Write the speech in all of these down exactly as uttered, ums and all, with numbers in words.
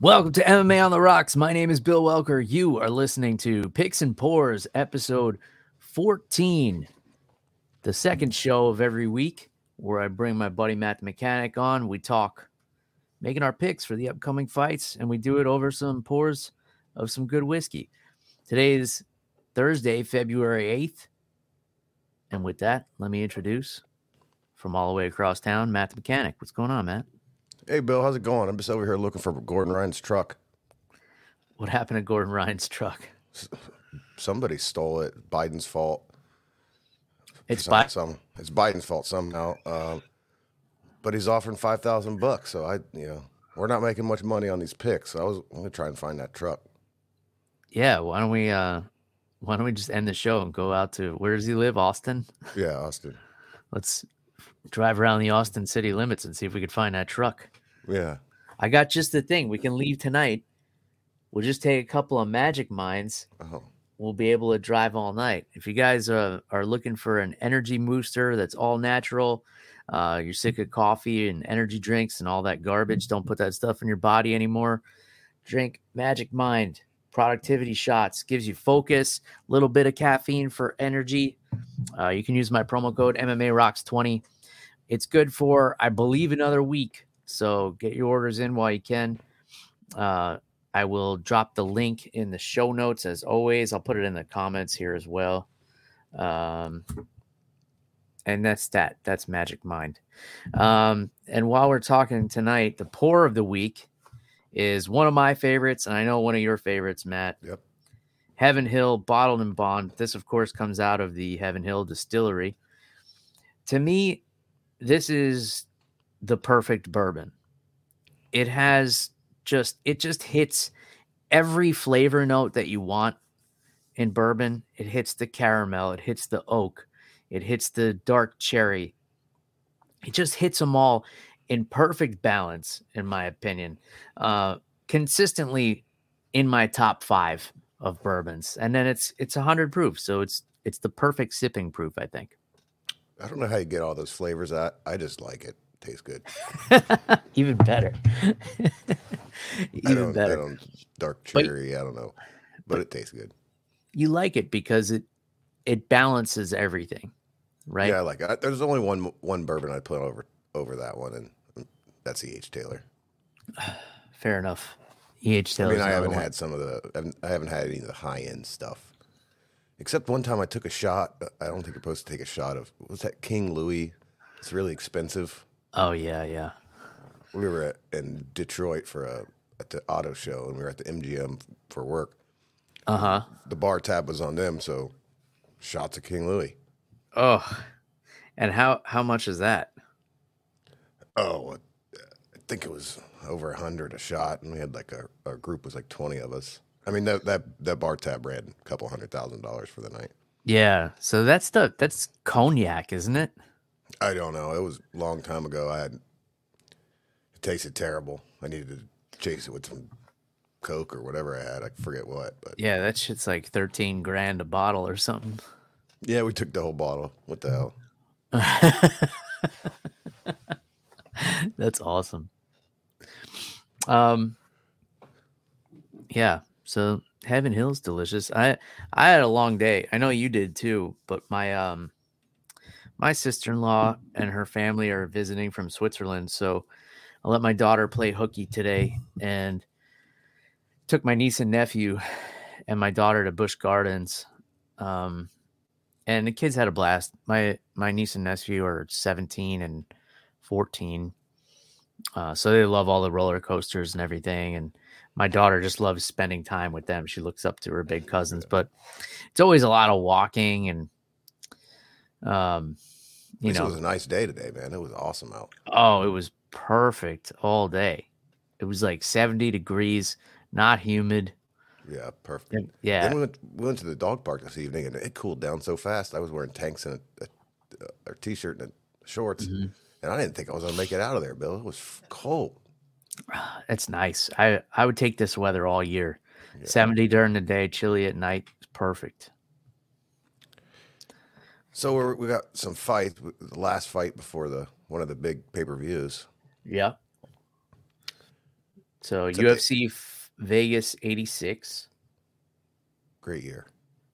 Welcome to M M A on the Rocks. My name is Bill Welker. You are listening to Picks and Pours, episode fourteen, the second show of every week where I bring my buddy Matt the Mechanic on. We talk making our picks for the upcoming fights, and we do it over some pours of some good whiskey. Today is Thursday, February eighth. And with that, let me introduce from all the way across town, Matt the Mechanic. What's going on, Matt? Hey, Bill, how's it going? I'm just over here looking for Gordon Ryan's truck. What happened to Gordon Ryan's truck? Somebody stole it. Biden's fault. It's some, Bi- some it's Biden's fault somehow. Um, but he's offering five thousand bucks. So I, you know, we're not making much money on these picks. So I was I'm gonna try and find that truck. Yeah, why don't we? Uh, why don't we just end the show and go out to where does he live? Austin. Yeah, Austin. Let's drive around the Austin city limits and see if we could find that truck. Yeah. I got just the thing. We can leave tonight. We'll just take a couple of Magic Minds. Oh. We'll be able to drive all night. If you guys uh, are looking for an energy booster that's all natural, uh, you're sick of coffee and energy drinks and all that garbage, don't put that stuff in your body anymore. Drink Magic Mind. Productivity shots. Gives you focus, a little bit of caffeine for energy. Uh, you can use my promo code M M A Rocks twenty. It's good for, I believe, another week. So get your orders in while you can. Uh, I will drop the link in the show notes as always. I'll put it in the comments here as well. Um, and that's that. That's Magic Mind. Um, and while we're talking tonight, the pour of the week is one of my favorites, and I know one of your favorites, Matt. Yep. Heaven Hill Bottled and Bond. This, of course, comes out of the Heaven Hill Distillery. To me, this is the perfect bourbon. It has just, it just hits every flavor note that you want in bourbon. It hits the caramel. It hits the oak. It hits the dark cherry. It just hits them all in perfect balance, in my opinion. Uh, consistently in my top five of bourbons. And then it's, it's one hundred proof. So it's, it's the perfect sipping proof, I think. I don't know how you get all those flavors out. I just like it. Tastes good. Even better. Even I don't, better. I don't dark cherry. But, I don't know, but, but it tastes good. You like it because it it balances everything, right? Yeah, I like it. There's only one one bourbon I'd put over over that one, and that's E H Taylor. Fair enough. E H Taylor. I mean, I haven't had some of the. I haven't had any of the high end stuff. Except one time I took a shot. I don't think you're supposed to take a shot of. What was that King Louis? It's really expensive. Oh yeah, yeah. We were at, in Detroit for a at the auto show, and we were at the M G M for work. Uh huh. The bar tab was on them, so shots of King Louis. Oh, and how how much is that? Oh, I think it was over a hundred a shot, and we had like a our group was like twenty of us. I mean that that that bar tab ran a couple hundred thousand dollars for the night. Yeah, so that's the that's cognac, isn't it? I don't know. It was a long time ago. I had it tasted terrible. I needed to chase it with some Coke or whatever I had. I forget what, but yeah, that shit's like thirteen grand a bottle or something. Yeah, we took the whole bottle. What the hell? That's awesome. Um, yeah. So Heaven Hill's delicious. I I had a long day. I know you did too. But my um my sister-in-law and her family are visiting from Switzerland, so I let my daughter play hooky today, and took my niece and nephew and my daughter to Busch Gardens. Um, and the kids had a blast. My my niece and nephew are seventeen and fourteen. Uh, so they love all the roller coasters and everything. And my daughter just loves spending time with them. She looks up to her big cousins, but it's always a lot of walking and, um, you know, it was a nice day today, man. It was awesome out. Oh, it was perfect all day. It was like seventy degrees, not humid. Yeah, perfect. And, yeah. Then we went, we went to the dog park this evening, and it cooled down so fast. I was wearing tanks and a, a, a t-shirt and a shorts. Mm-hmm. And I didn't think I was going to make it out of there, Bill. It was cold. It's nice. I, I would take this weather all year. Yeah. seventy during the day, chilly at night. It's perfect. So we're, we got some fights. The last fight before the one of the big pay-per-views. Yeah. So It's at the- U F C F- Vegas eighty-six. Great year.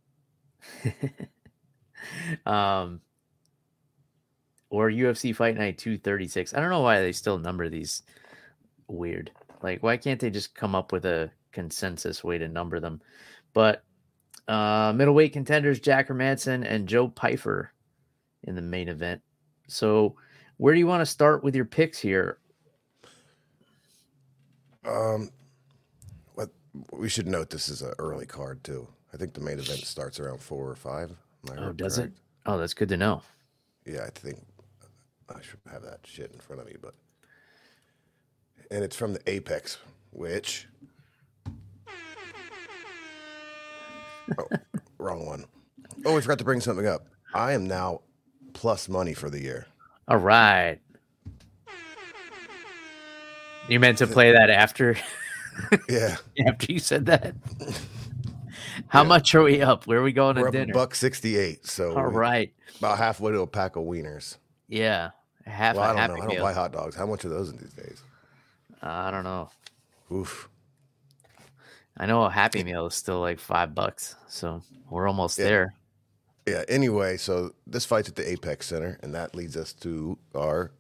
um, or U F C Fight Night two thirty-six. I don't know why they still number these weird. Like, why can't they just come up with a consensus way to number them? But uh, middleweight contenders Jack Hermanson and Joe Pyfer in the main event. So where do you want to start with your picks here? Um, what we should note, this is an early card too. I think the main event starts around four or five. Am I Oh, right- does correct? it? Oh, that's good to know. Yeah, I think I should have that shit in front of me, but and it's from the Apex, which oh, wrong one. Oh, we forgot to bring something up. I am now plus money for the year. All right. You meant to play that after Yeah, after you said that? How Yeah. much are we up? Where are we going we're to up a dinner? buck sixty-eight, so All we- right. about halfway to a pack of wieners. Yeah. Half Well, I a don't happy know. I don't meal. buy hot dogs. How much are those in these days? Uh, I don't know. Oof. I know a happy meal is still like five bucks. So we're almost Yeah. there. Yeah. Anyway, so this fight's at the Apex Center, and that leads us to our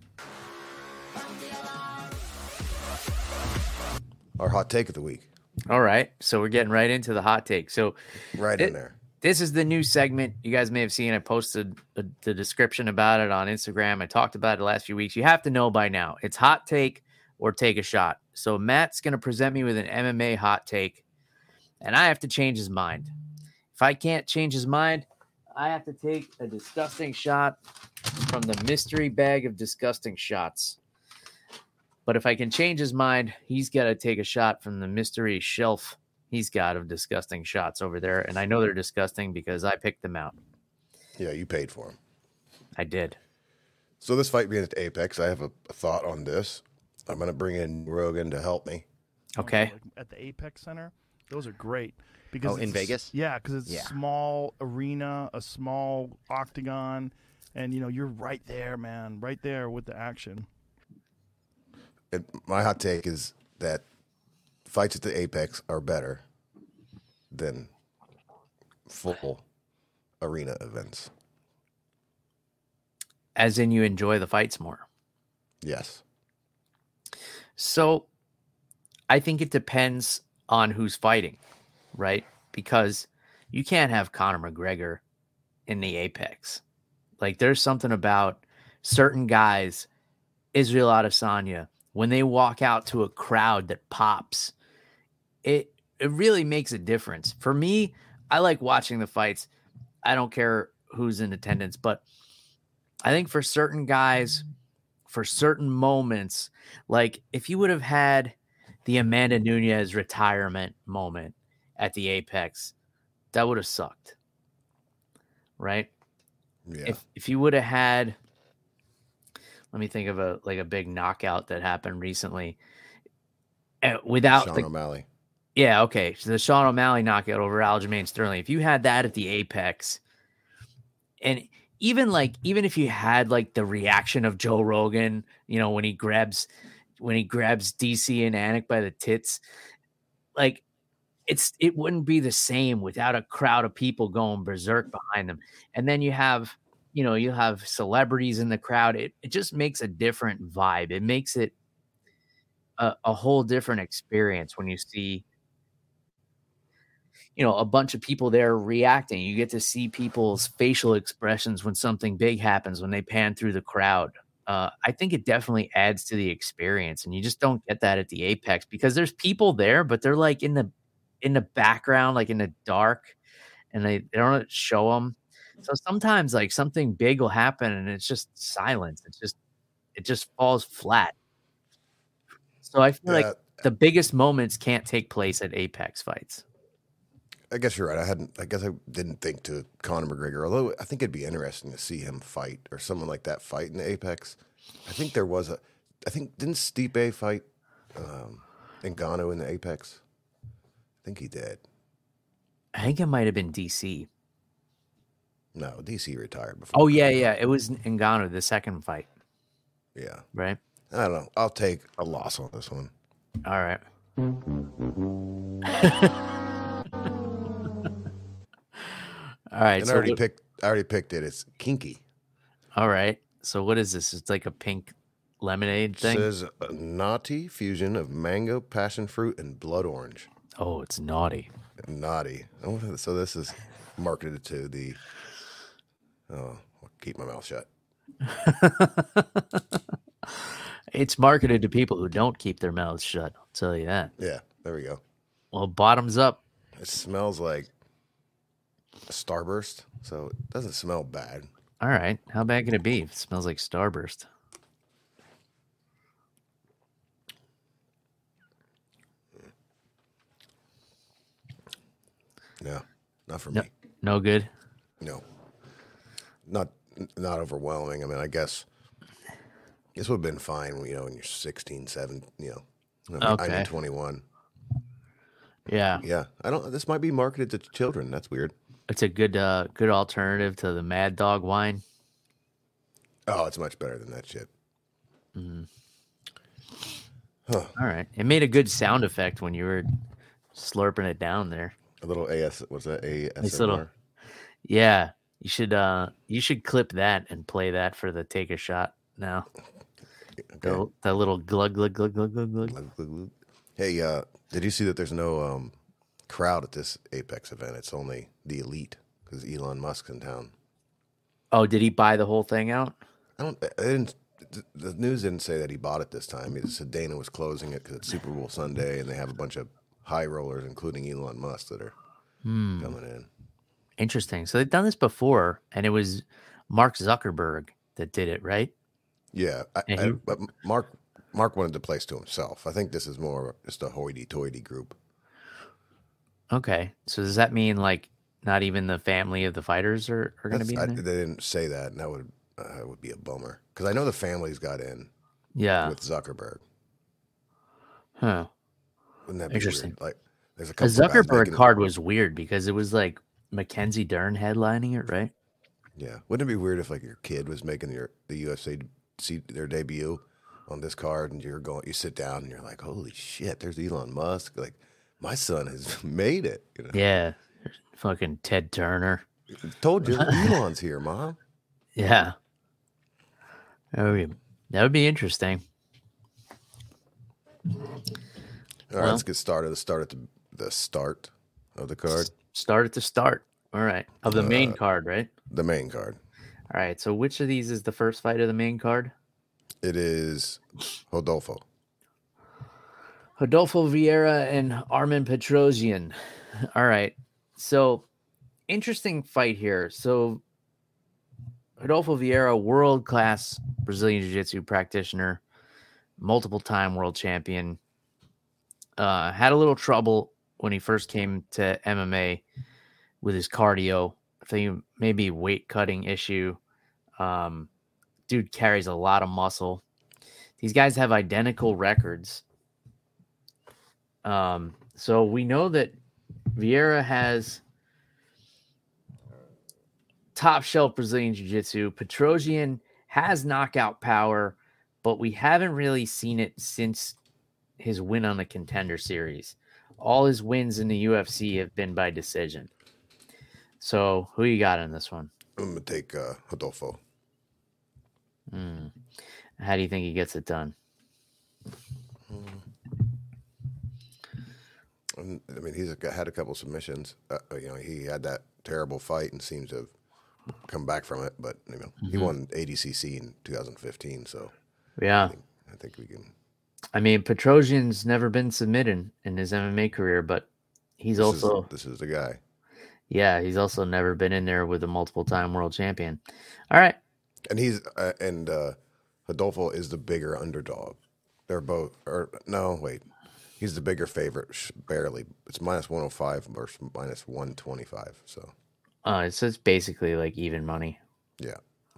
our hot take of the week. All right. So we're getting right into the hot take. So Right It- in there. this is the new segment. You guys may have seen. I posted the, the description about it on Instagram. I talked about it the last few weeks. You have to know by now. It's hot take or take a shot. So Matt's going to present me with an M M A hot take, and I have to change his mind. If I can't change his mind, I have to take a disgusting shot from the mystery bag of disgusting shots. But if I can change his mind, he's got to take a shot from the mystery shelf he's got of disgusting shots over there. And I know they're disgusting because I picked them out. Yeah, you paid for them. I did. So this fight being at the Apex, I have a, a thought on this. I'm going to bring in Rogan to help me. Okay. Like at the Apex Center, those are great because Oh, in it's- Vegas? Yeah, because it's Yeah. a small arena, a small octagon, and you know you're right there, man, right there with the action. And my hot take is that fights at the Apex are better than full arena events. As in, you enjoy the fights more. Yes. So I think it depends on who's fighting, right? Because you can't have Conor McGregor in the Apex. Like, there's something about certain guys, Israel Adesanya, when they walk out to a crowd that pops, it it really makes a difference. For me, I like watching the fights. I don't care who's in attendance, but I think for certain guys, for certain moments, like if you would have had the Amanda Nunes retirement moment at the Apex, that would have sucked. Right? Yeah. If if you would have had, let me think of a like a big knockout that happened recently. Uh, without Sean like, O'Malley. yeah, okay. So the Sean O'Malley knockout over Aljamain Sterling. If you had that at the Apex, and even like even if you had like the reaction of Joe Rogan, you know, when he grabs when he grabs D C and Anik by the tits, like it's it wouldn't be the same without a crowd of people going berserk behind them. And then you have, you know, you have celebrities in the crowd. It it just makes a different vibe. It makes it a, a whole different experience when you see, you know, a bunch of people there reacting. You get to see people's facial expressions when something big happens, when they pan through the crowd. Uh, I think it definitely adds to the experience, and you just don't get that at the Apex because there's people there, but they're like in the in the background, like in the dark, and they, they don't show them. So sometimes like something big will happen, and it's just silence. It's just it just falls flat. So I feel like Yeah, the biggest moments can't take place at Apex fights. I guess you're right. I hadn't. I guess I didn't think to Conor McGregor. Although I think it'd be interesting to see him fight or someone like that fight in the Apex. I think there was a. I think didn't Stipe fight um, Ngannou in the Apex? I think he did. I think it might have been D C. No, D C retired before. Oh yeah, yeah. It was Ngannou, the second fight, Yeah. right? I don't know. I'll take a loss on this one. All right. All right. And I So already what, picked. I already picked it. It's kinky. all right. So what is this? It's like a pink lemonade It thing. says a naughty fusion of mango, passion fruit, and blood orange. Oh, it's naughty. Naughty. Oh, so this is marketed to the. Oh, I'll keep my mouth shut. It's marketed to people who don't keep their mouths shut. I'll tell you that. Yeah, there we go. Well, bottoms up. It smells like a Starburst, so it doesn't smell bad. All right. How bad can it be? If it smells like Starburst. No, not for No, me. no good. No, not not overwhelming. I mean, I guess this would have been fine. You know, when you're sixteen, seventeen, you know. I mean, I'm Okay. in twenty-one. Yeah. Yeah, I don't. This might be marketed to children. That's weird. It's a good uh good alternative to the Mad Dog wine. Oh, it's much better than that shit. Mm. Huh. All right. It made a good sound effect when you were slurping it down there. A little A S. What's that? A S M R. Nice little- Yeah. You should uh you should clip that and play that for the take a shot now. Okay. The, that little glug glug glug glug glug glug. Glug, glug, glug. Hey, uh, did you see that there's no um, crowd at this Apex event? It's only the elite because Elon Musk's in town. Oh, did he buy the whole thing out? I don't. I didn't. The news didn't say that he bought it this time. It said Dana was closing it because it's Super Bowl Sunday, and they have a bunch of high rollers, including Elon Musk, that are Hmm. coming in. Interesting. So they've done this before, and it was Mark Zuckerberg that did it, right? Yeah, I, And I, he- but Mark Mark wanted the place to himself. I think this is more just a hoity-toity group. Okay. So does that mean like not even the family of the fighters are, are going to That's- be I, in they there? didn't say that, and that would uh, would be a bummer because I know the families got in Yeah. with Zuckerberg. Huh. Wouldn't that be Interesting. weird? Like, there's a The couple of guys Zuckerberg making- card was weird because it was like Mackenzie Dern headlining it, right? Yeah, wouldn't it be weird if like your kid was making your the U F C see their debut on this card, and you're going, you sit down, and you're like, holy shit, there's Elon Musk. Like, my son has made it. You know? Yeah. Fucking Ted Turner. Told you, Elon's here, mom. Yeah. That would be, that would be interesting. All right, Well- let's get started. Let's start at the, the start of the card, Start at the start. All right. Of the main Uh, card, right? the main card. All right. So which of these is the first fight of the main card? It is Rodolfo. Rodolfo Vieira and Armin Petrosian. All right. So interesting fight here. So Rodolfo Vieira, world-class Brazilian Jiu-Jitsu practitioner, multiple-time world champion, uh, had a little trouble when he first came to M M A with his cardio. I think maybe weight cutting issue. Um, dude carries a lot of muscle. These guys have identical records. Um, so we know that Vieira has top shelf Brazilian Jiu-Jitsu. Petrosian has knockout power, but we haven't really seen it since his win on the Contender Series. All his wins in the U F C have been by decision. So who you got in this one? I'm gonna take uh, Rodolfo. Hmm. How do you think he gets it done? And, I mean, he's got- had a couple submissions. Uh, you know, he had that terrible fight and seems to have come back from it. But you know, he Mhm. won A D C C in two thousand fifteen, so Yeah. I think we can. I mean, Petrosian's never been submitted in his M M A career, but he's This also, is, this is the guy. yeah, he's also never been in there with a multiple time world champion. All right. And he's uh, and uh, Rodolfo is the bigger underdog. They're both, or no, wait, he's the bigger favorite, sh- barely. It's minus one hundred five versus minus one twenty five. So Uh, so it's basically like even money. yeah,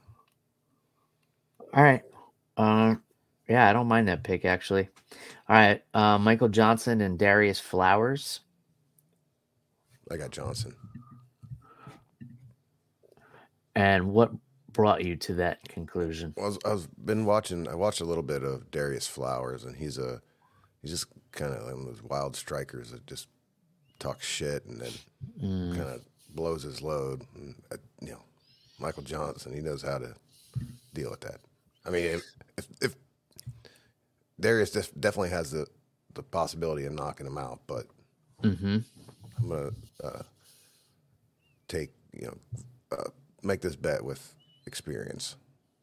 All right. Um, yeah, I don't mind that pick actually. All right. Uh, Michael Johnson and Darius Flowers. I got Johnson. And what brought you to that conclusion? Well, I was, I was been watching. I watched a little bit of Darius Flowers, and he's a He's just kind of one of those wild strikers that just talks shit and then Mm. kind of blows his load. And, uh, you know, Michael Johnson, he knows how to deal with that. I mean, if if, if Darius def- definitely has the, the possibility of knocking him out, but Mm-hmm. I'm gonna uh, take you know uh, make this bet with experience.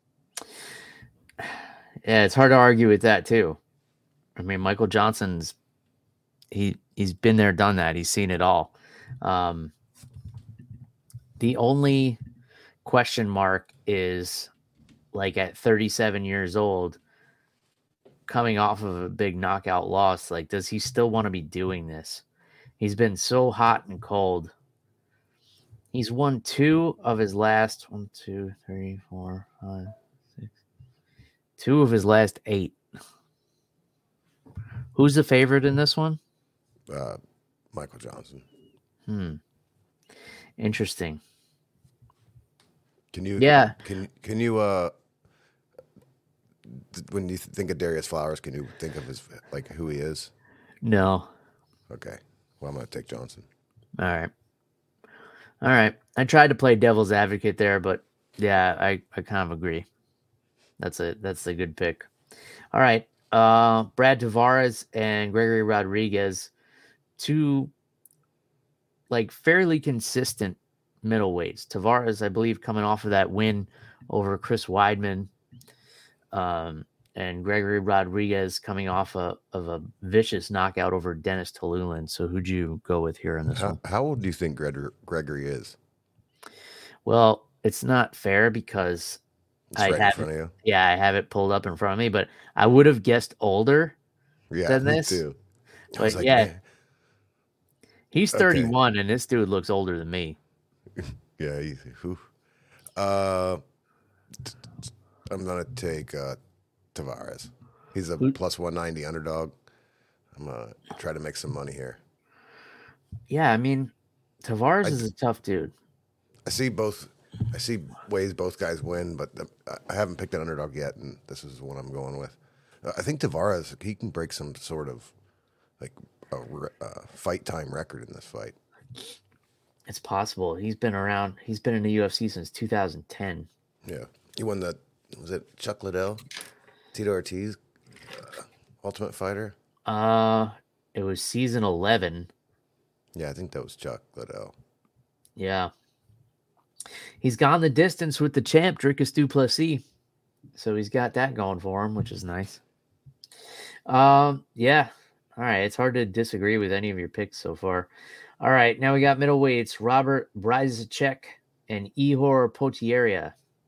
Yeah, it's hard to argue with that too. I mean, Michael Johnson's he he's been there, done that. He's seen it all. Um, the only question mark is like at thirty-seven years old, coming off of a big knockout loss. Like, does he still want to be doing this? He's been so hot and cold. He's won two of his last one, two, three, four, five, six, two of his last eight. Who's the favorite in this one? Uh, Michael Johnson. Hmm. Interesting. Can you? Yeah. Can can you? Uh, th- when you think of Darius Flowers, can you think of his like who he is? No. Okay. Well, I'm gonna take Johnson. All right. All right. I tried to play devil's advocate there, but yeah, I, I kind of agree. That's a that's a good pick. All right. Uh, Brad Tavares and Gregory Rodriguez, two like fairly consistent middleweights. Tavares, I believe, coming off of that win over Chris Weidman, um, and Gregory Rodriguez coming off a, of a vicious knockout over Dennis Tolulin. So who'd you go with here in this How, one? how old do you think Gregor- Gregory is? Well, it's not fair because It's I right in have front it, of you. yeah, I have it pulled up in front of me, but I would have guessed older Yeah, than me this. too. I was But like, yeah, man. he's Okay. thirty-one, and this dude looks older than me. Yeah, easy. Whew. Uh, t- t- I'm gonna take uh, Tavares. He's a Who- plus one ninety underdog. I'm gonna try to make some money here. Yeah, I mean, Tavares I- is a tough dude. I see both. I see ways both guys win, but the, I haven't picked an underdog yet, and this is what I'm going with. Uh, I think Tavares he can break some sort of like a re- uh, fight time record in this fight. It's possible. He's been around. He's been in the U F C since two thousand ten. Yeah, he won the was it Chuck Liddell, Tito Ortiz, uh, Ultimate Fighter. Uh, it was season eleven. Yeah, I think that was Chuck Liddell. Yeah. He's gone the distance with the champ, Dricus du Plessis. So he's got that going for him, which is nice. Um, yeah. All right. It's hard to disagree with any of your picks so far. All right. Now we got middleweights, Robert Bryzacek and Ihor Potieria.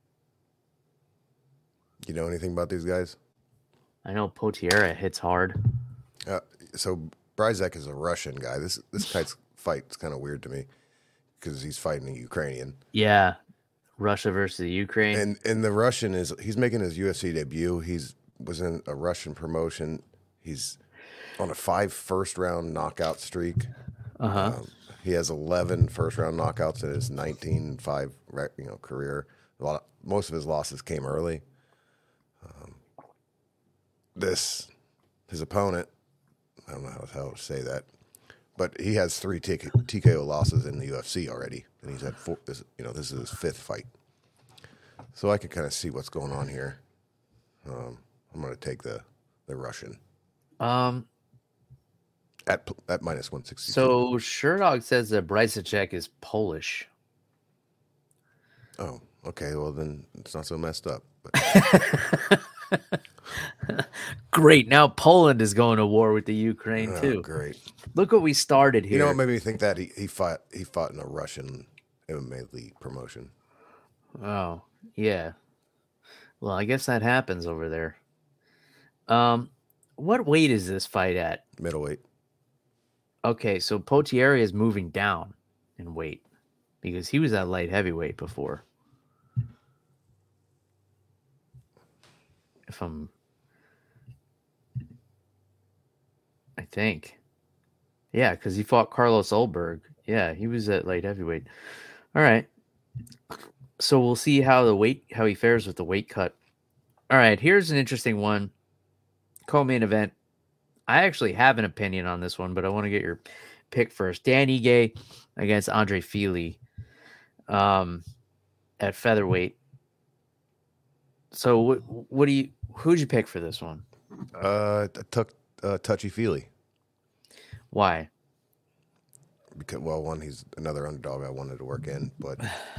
You know anything about these guys? I know Potieria hits hard. Uh, so Bryzek is a Russian guy. This this guy's fight is kind of weird to me because he's fighting a Ukrainian. Yeah. Russia versus the Ukraine. And and the Russian is he's making his U F C debut. He's was in a Russian promotion. He's on a five first round knockout streak. Uh-huh. Um, he has eleven first round knockouts in his nineteen and five you know career. A lot of, most of his losses came early. Um, this his opponent, I don't know how, how to say that, but he has three T K O losses in the U F C already, and he's had four. This, you know, this is his fifth fight. So I can kind of see what's going on here. Um, I'm going to take the the Russian Um, at at minus one sixty. so Sherdog says that Bryzacek is Polish. Oh, okay. Well, then it's not so messed up. But, Great. Now Poland is going to war with the Ukraine oh, too. great. Look what we started here. You know what made me think that he, he fought he fought in a Russian M M A league promotion. Oh, yeah. Well, I guess that happens over there. Um, what weight is this fight at? Middleweight. Okay, so Potieria is moving down in weight because he was at light heavyweight before. If I'm, I think, yeah, because he fought Carlos Ulberg. Yeah, he was at light heavyweight. All right, so we'll see how the weight, how he fares with the weight cut. All right, here's an interesting one. Co-main event: I actually have an opinion on this one, but I want to get your pick first. Dan Ige against Andre Fili um, at featherweight. So what, what do you, who'd you pick for this one? Uh, I took uh, Touchy Feely. Why? Because, well, one, he's another underdog I wanted to work in, but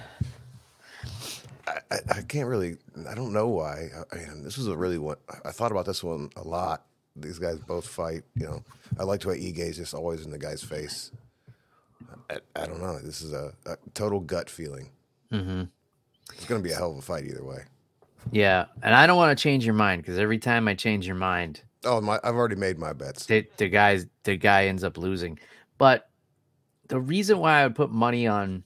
I, I, I can't really, I don't know why. I, I mean, this was a really one, I thought about this one a lot. These guys both fight, you know. I liked the way Ige is just always in the guy's face. I, I don't know. This is a, a total gut feeling. Mm-hmm. It's going to be a hell of a fight either way. Yeah, and I don't want to change your mind because every time I change your mind, oh, my! I've already made my bets. The, the guys, the guy ends up losing. But the reason why I would put money on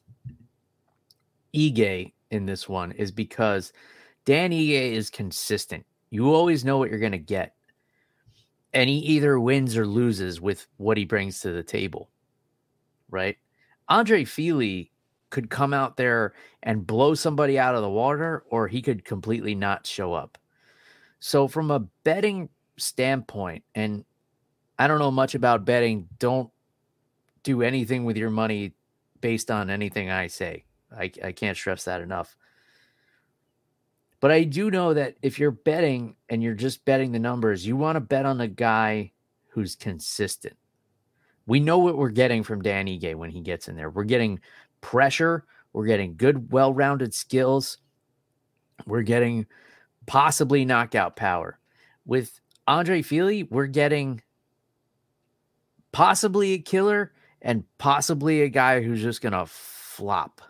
Ige in this one is because Dan Ige is consistent. You always know what you're going to get. And he either wins or loses with what he brings to the table, right? Andre Fili could come out there and blow somebody out of the water, or he could completely not show up. So from a betting standpoint, and I don't know much about betting, don't do anything with your money based on anything I say. I, I can't stress that enough. But I do know that if you're betting and you're just betting the numbers, you want to bet on the guy who's consistent. We know what we're getting from Dan Ige when he gets in there. We're getting pressure. We're getting good, well-rounded skills. We're getting possibly knockout power. With Andre Fili, we're getting possibly a killer and possibly a guy who's just going to flop.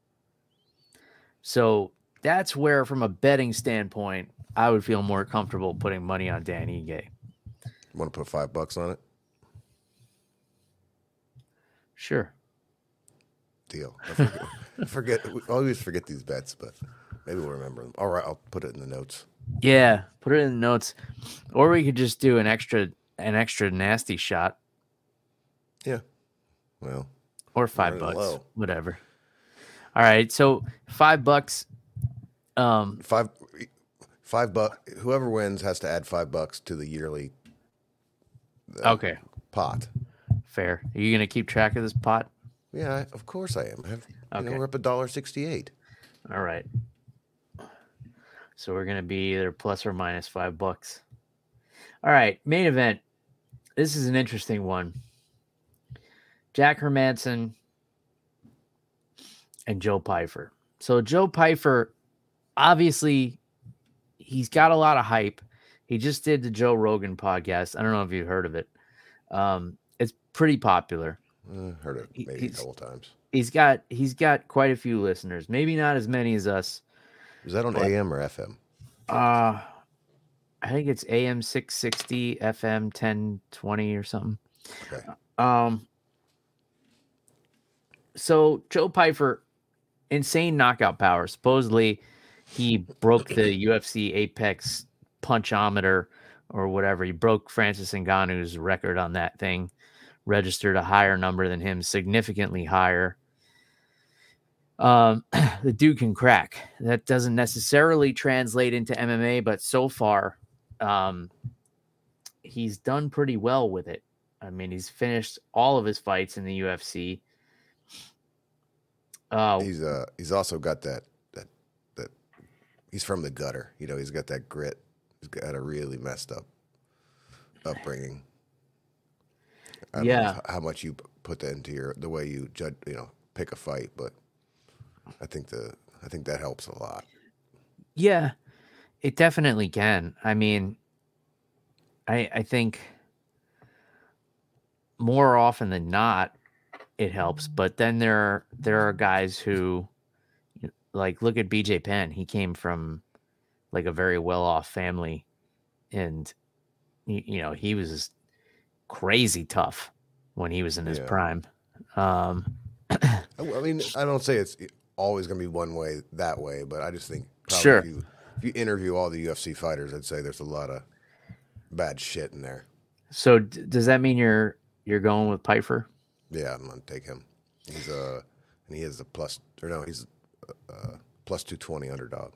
So that's where, from a betting standpoint, I would feel more comfortable putting money on Dan Ige. Want to put five bucks on it? Sure. Deal. I forget, I forget. We always forget these bets, but maybe we'll remember them. All right, I'll put it in the notes. Yeah, put it in the notes. Or we could just do an extra, an extra nasty shot. Yeah. Well. Or five bucks. Low. Whatever. All right, so five bucks. Um, five, five bucks. Whoever wins has to add five bucks to the yearly. Uh, okay. Pot. Fair. Are you gonna keep track of this pot? Yeah, I, of course I am. I have, okay. You know, we're up a dollar sixty-eight. All right. So we're gonna be either plus or minus five bucks. All right, main event. This is an interesting one. Jack Hermansson and Joe Pyfer. So Joe Pyfer, obviously, he's got a lot of hype. He just did the Joe Rogan podcast. I don't know if you've heard of it. Um, it's pretty popular. Uh, heard it maybe he's, a couple times. He's got he's got quite a few listeners. Maybe not as many as us. Is that on but, A M or F M? Uh I think it's A M six sixty, F M ten twenty or something. Okay. Um. So Joe Pyfer, insane knockout power. Supposedly, he broke the U F C Apex punchometer or whatever. He broke Francis Ngannou's record on that thing. Registered a higher number than him, significantly higher. Um, the dude can crack. That doesn't necessarily translate into M M A, but so far, um, he's done pretty well with it. I mean, he's finished all of his fights in the U F C. Uh, he's uh he's also got that that that he's from the gutter. You know, he's got that grit. He's got a really messed up upbringing. I don't yeah, know how much you put that into your the way you judge, you know, pick a fight, but I think the I think that helps a lot. Yeah, it definitely can. I mean, I I think more often than not, it helps. But then there are there are guys who, like, look at B J Penn. He came from like a very well off family, and you, you know he was crazy tough when he was in his yeah. prime. Um, I mean, I don't say it's always going to be one way that way, but I just think probably sure. if, you, if you interview all the U F C fighters, I'd say there's a lot of bad shit in there. So d- does that mean you're you're going with Pyfer? Yeah, I'm going to take him. He's a, and he is a plus, or no, he's a, a plus two twenty underdog.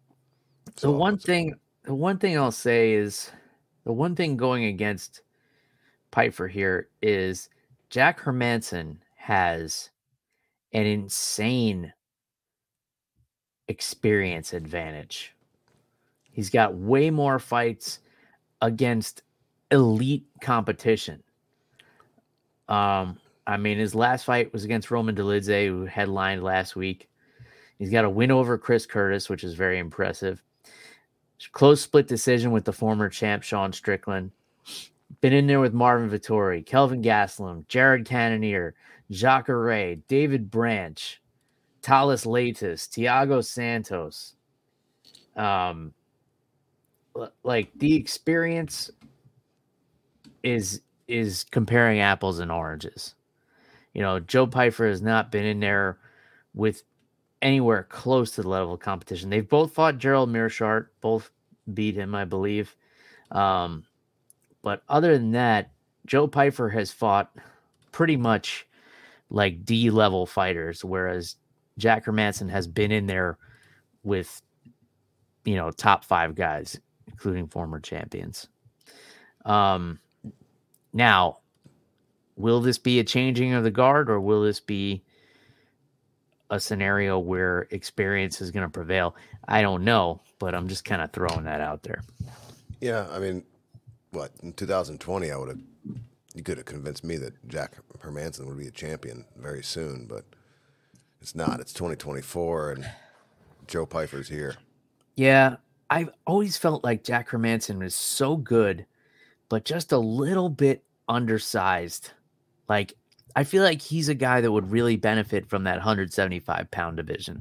So the one thing, the one thing I'll say is the one thing going against Pfeiffer here is Jack Hermanson has an insane experience advantage. He's got way more fights against elite competition. Um, I mean, his last fight was against Roman Dolidze, who headlined last week. He's got a win over Chris Curtis, which is very impressive. Close split decision with the former champ Sean Strickland. Been in there with Marvin Vettori, Kelvin Gastelum, Jared Cannonier, Jacare Ray, David Branch, Talis Latis, Thiago Santos. Um, like the experience is is comparing apples and oranges. You know, Joe Pyfer has not been in there with anywhere close to the level of competition. They've both fought Gerald Meerschaert, both beat him, I believe. Um, but other than that, Joe Pyfer has fought pretty much like D-level fighters, whereas Jack Hermanson has been in there with, you know, top five guys, including former champions. Um, now, will this be a changing of the guard, or will this be a scenario where experience is going to prevail? I don't know, but I'm just kind of throwing that out there. Yeah, I mean, what, in two thousand twenty, I would have, you could have convinced me that Jack Hermanson would be a champion very soon, but it's not. It's twenty twenty-four, and Joe Pyfer's here. Yeah, I've always felt like Jack Hermanson was so good, but just a little bit undersized. Like, I feel like he's a guy that would really benefit from that one seventy-five pound division.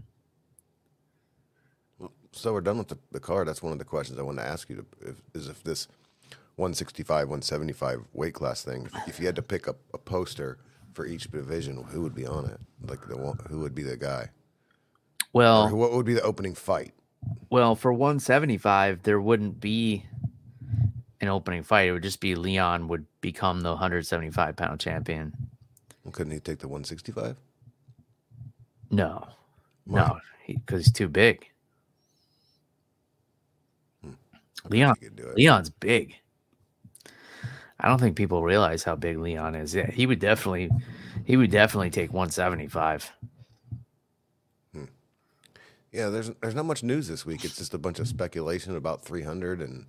So we're done with the, the card. That's one of the questions I wanted to ask you, to, if, is if this one sixty-five, one seventy-five weight class thing, if you had to pick up a poster for each division, who would be on it? Like, the one, who would be the guy? Well, or what would be the opening fight? Well, for one seventy-five, there wouldn't be an opening fight. It would just be Leon would become the one seventy-five pound champion. Well, couldn't he take the one sixty-five? No, Why? no, because he, he's too big. Hmm. Leon, He could do it. Leon's big. I don't think people realize how big Leon is. Yeah, he would definitely, he would definitely take one seventy-five. Hmm. Yeah, there's there's not much news this week. It's just a bunch of speculation about three hundred and.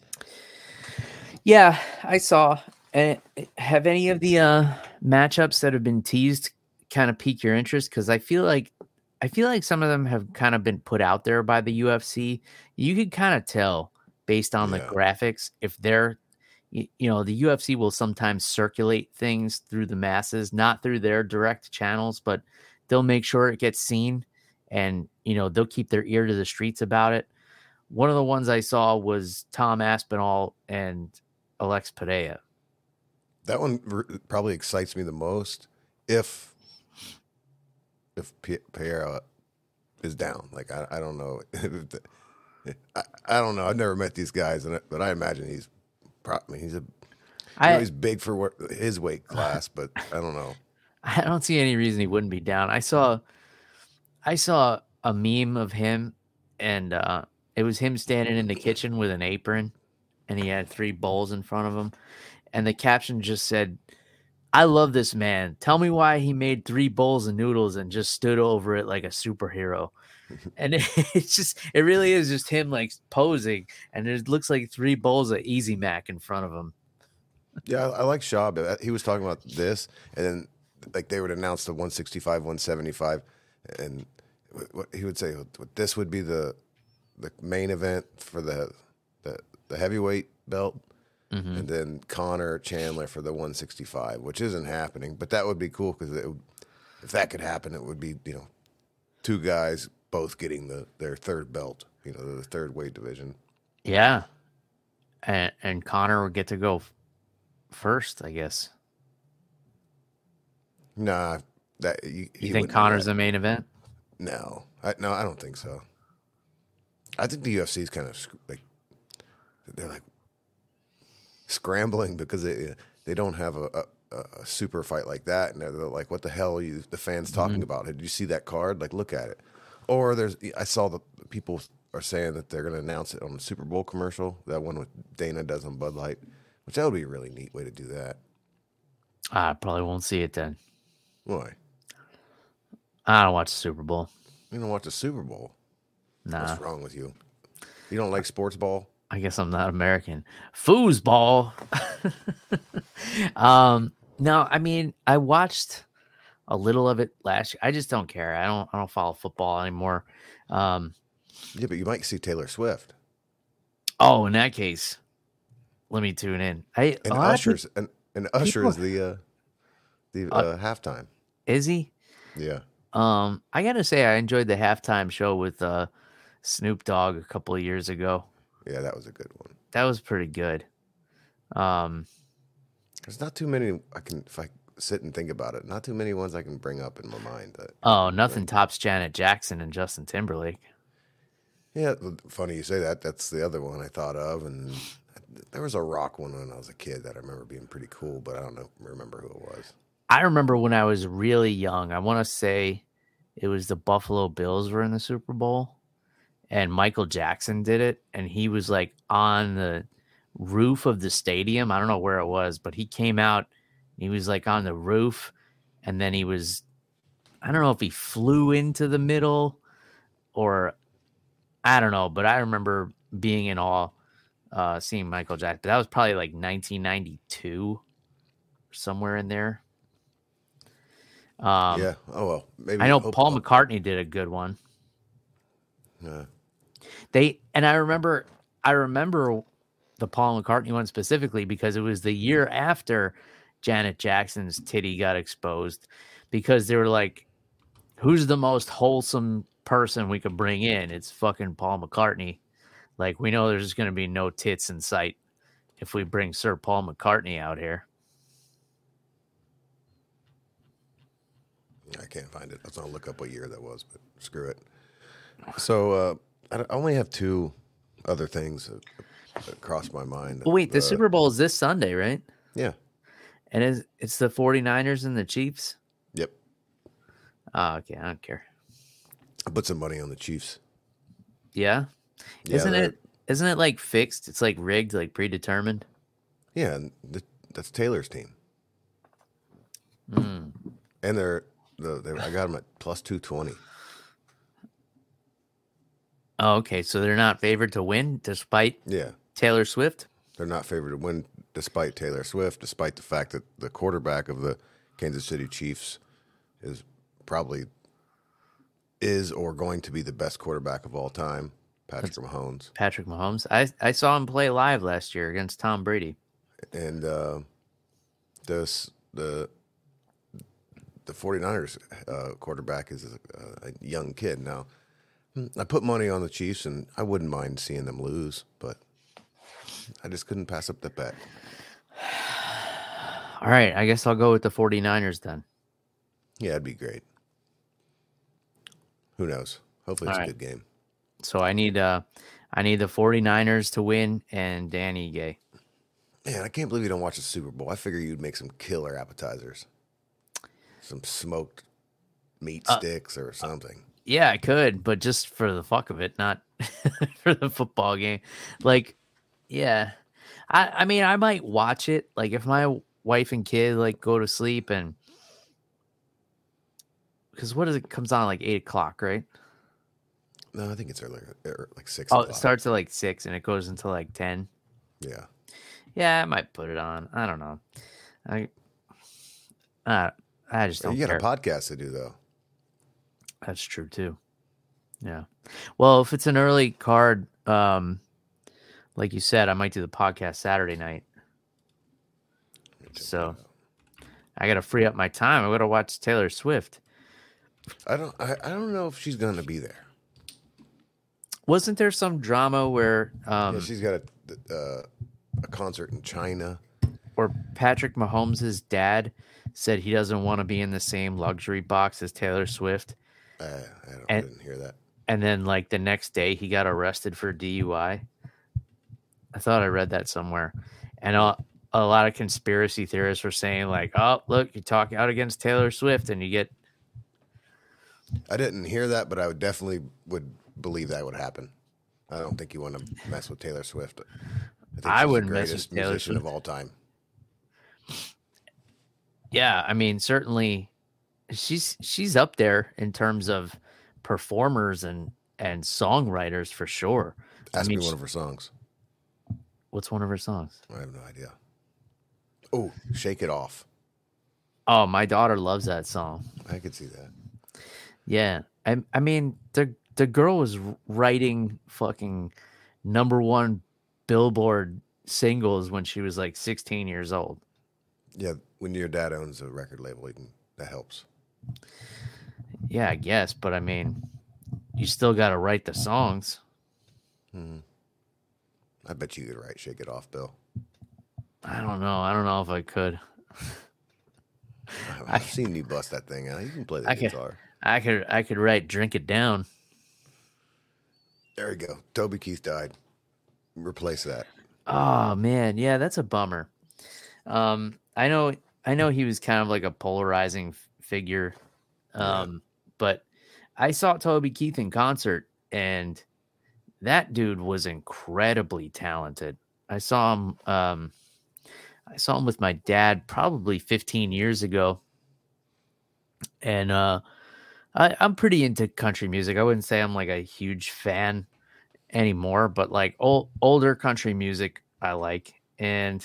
Yeah, I saw. And have any of the uh, matchups that have been teased kind of pique your interest? Because I feel like I feel like some of them have kind of been put out there by the U F C. You could kind of tell based on Yeah. the graphics if they're, you, you know, the U F C will sometimes circulate things through the masses, not through their direct channels, but they'll make sure it gets seen, and you know they'll keep their ear to the streets about it. One of the ones I saw was Tom Aspinall and Alex Pereira. That one r- probably excites me the most if if P- Pereira is down. Like, I, I don't know. I, I don't know. I've never met these guys, and but I imagine he's pro- I mean, he's a I know I he's big for what, his weight class, but I don't know. I don't see any reason he wouldn't be down. I saw I saw a meme of him, and uh, it was him standing in the kitchen with an apron, and he had three bowls in front of him, and the caption just said, "I love this man. Tell me why he made three bowls of noodles and just stood over it like a superhero." And it, it's just, it really is just him like posing, and it looks like three bowls of Easy Mac in front of him. Yeah, I, I like Shaw, but he was talking about this, and then like they would announce the one sixty-five, one seventy-five, and what he would say, this would be the the main event for the the, the heavyweight belt, Mm-hmm. and then Connor Chandler for the one sixty-five, which isn't happening, but that would be cool because if that could happen, it would be, you know, two guys both getting the their third belt, you know, the third weight division. Yeah, and and Connor would get to go f- first, I guess. Nah, that you, You he think wouldn't do Connor's that. the main event? No, I, no, I don't think so. I think the U F C is kind of sc- like they're like scrambling because they they don't have a, a, a super fight like that, and they're, they're like, "What the hell are you the fans talking Mm-hmm. about? Did you see that card? Like, look at it." Or there's I saw the people are saying that they're going to announce it on the Super Bowl commercial, that one with Dana does on Bud Light, which that would be a really neat way to do that. I probably won't see it then. Why? I don't watch the Super Bowl. You don't watch the Super Bowl? Nah. What's wrong with you? You don't like sports ball? I guess I'm not American. Foosball. um, no, I mean, I watched a little of it last year. I just don't care. I don't. I don't follow football anymore. Um, Yeah, but you might see Taylor Swift oh, in that case, let me tune in. I and a lot of Usher's and, and Usher people- is the uh, the Uh, uh, halftime. peop- is he? Yeah, Um, I gotta say, I enjoyed the halftime show with uh, Snoop Dogg a couple of years ago. yeah, that was a good one. That was pretty good. Um, There's not too many. I can if I sit and think about it. Not too many ones I can bring up in my mind. That oh, nothing tops Janet Jackson and Justin Timberlake. yeah, funny you say that. That's the other one I thought of, and there was a rock one when I was a kid that I remember being pretty cool, but I don't know remember who it was. I remember when I was really young. I want to say it was the Buffalo Bills were in the Super Bowl, and Michael Jackson did it, and he was like on the roof of the stadium. I don't know where it was, but he came out. He was like on the roof, and then he was, I don't know if he flew into the middle or I don't know, but I remember being in awe uh, seeing Michael Jackson. But that was probably like nineteen ninety-two, somewhere in there. Um, yeah. Oh well. Maybe I know hope- Paul McCartney did a good one. Uh, They and I remember, I remember the Paul McCartney one specifically because it was the year after Janet Jackson's titty got exposed, because they were like, "Who's the most wholesome person we could bring in? It's fucking Paul McCartney. Like, we know there's going to be no tits in sight if we bring Sir Paul McCartney out here." I can't find it. I was gonna look up what year that was, but screw it. So uh, I I only have two other things that, that crossed my mind. Well, wait, the Uh, Super Bowl is this Sunday, right? Yeah. And it's, it's the 49ers and the Chiefs? Yep. Oh, okay, I don't care. I put some money on the Chiefs. Yeah? Yeah, isn't they're- it isn't it like fixed? It's like rigged, like predetermined? Yeah, and the, that's Taylor's team, Mm. and they're the they, I got them at plus two twenty. Oh, okay, so they're not favored to win despite Yeah, Taylor Swift? they're not favored to win despite Taylor Swift, despite the fact that the quarterback of the Kansas City Chiefs is probably is or going to be the best quarterback of all time, Patrick Mahomes. Patrick Mahomes. I, I saw him play live last year against Tom Brady. And uh, this the the 49ers uh, quarterback is a, a young kid now. I put money on the Chiefs, and I wouldn't mind seeing them lose, but I just couldn't pass up that bet. All right, I guess I'll go with the 49ers then. Yeah, it'd be great. Who knows? Hopefully it's All a right. good game. So I need uh I need the 49ers to win and Danny Gay. Man, I can't believe you don't watch the Super Bowl. I figure you'd make some killer appetizers. Some smoked meat Uh, sticks or something. Yeah, I could, but just for the fuck of it, not for the football game. Like, yeah. I I mean, I might watch it. Like if my wife and kid like go to sleep and because what is it comes on at like eight o'clock, right? No, I think it's earlier, er, like six Oh, o'clock. it starts at like six and it goes until like ten. Yeah. Yeah, I might put it on. I don't know. I uh, I just don't You got care. a podcast to do, though. That's true too. Yeah. Well, if it's an early card, um, like you said, I might do the podcast Saturday night. So I got to free up my time. I got to watch Taylor Swift. I don't. I, I don't know if she's going to be there. Wasn't there some drama where, um, Yeah, she's got a uh, a concert in China. where Patrick Mahomes' dad said he doesn't want to be in the same luxury box as Taylor Swift, Uh, I, don't, And- didn't hear that. and then like the next day he got arrested for D U I? I thought I read that somewhere, and a, a lot of conspiracy theorists were saying like, "Oh, look, you talk out against Taylor Swift, and you get." I didn't hear that, but I would definitely would believe that would happen. I don't think you want to mess with Taylor Swift. I, think I she's wouldn't the mess greatest with Taylor musician Swift. of all time. Yeah, I mean, certainly she's she's up there in terms of performers and and songwriters for sure. I Ask mean, me one sh- of her songs. what's one of her songs? I have no idea. Oh, Shake It Off. Oh, my daughter loves that song. I could see that. Yeah, I I mean the the girl was writing fucking number one Billboard singles when she was like sixteen years old. Yeah, when your dad owns a record label, you can, that helps. Yeah, I guess, but I mean, you still got to write the songs. Hmm. I bet you could write Shake It Off, Bill. I don't know. I don't know if I could. I've seen you bust that thing out. You can play the I could, guitar. I could, I could write "Drink It Down." There we go. Toby Keith died. Replace that. Oh man, yeah, that's a bummer. Um, I know, I know he was kind of like a polarizing f- figure, um, yeah. but I saw Toby Keith in concert, and that dude was incredibly talented. I saw him. Um, I saw him with my dad probably fifteen years ago, and uh, I, I'm pretty into country music. I wouldn't say I'm like a huge fan anymore, but like old older country music I like. And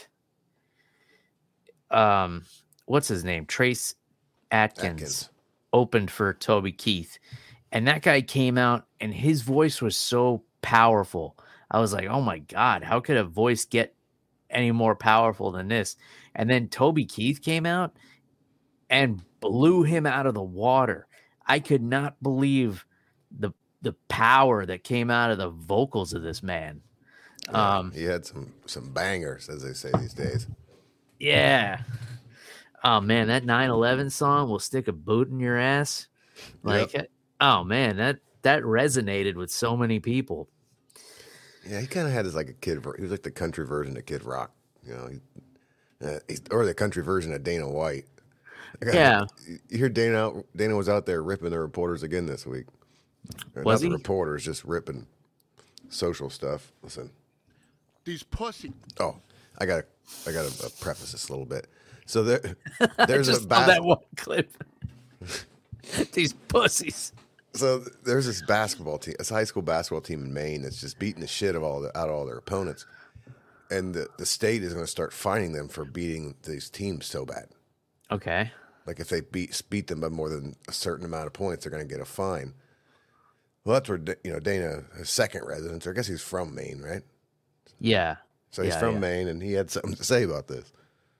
um, what's his name? Trace Atkins, Atkins opened for Toby Keith, and that guy came out, and his voice was so powerful. I was like, oh my God, how could a voice get any more powerful than this? And then Toby Keith came out and blew him out of the water. I could not believe the the power that came out of the vocals of this man. Yeah, Um, he had some some bangers, as they say these days. Yeah. Oh man, that nine eleven song will stick a boot in your ass. Like, yep. Oh man, that that resonated with so many people. Yeah, he kind of had his like a kid. He was like the country version of Kid Rock, you know, he, uh, he's, or the country version of Dana White. Got, yeah, you hear Dana out, Dana was out there ripping the reporters again this week. Or was not he? The reporters, just ripping social stuff. Listen, these pussy. Oh, I got to, I got to uh, preface this a little bit. So there, there's just a bas- that one clip. These pussies. So there's this basketball team, this high school basketball team in Maine that's just beating the shit of all the, out of all their opponents, and the the state is going to start fining them for beating these teams so bad. Okay. Like if they beat beat them by more than a certain amount of points, they're going to get a fine. Well, that's where you know Dana, his second residence, or I guess he's from Maine, right? Yeah. So he's yeah, from yeah. Maine, and he had something to say about this.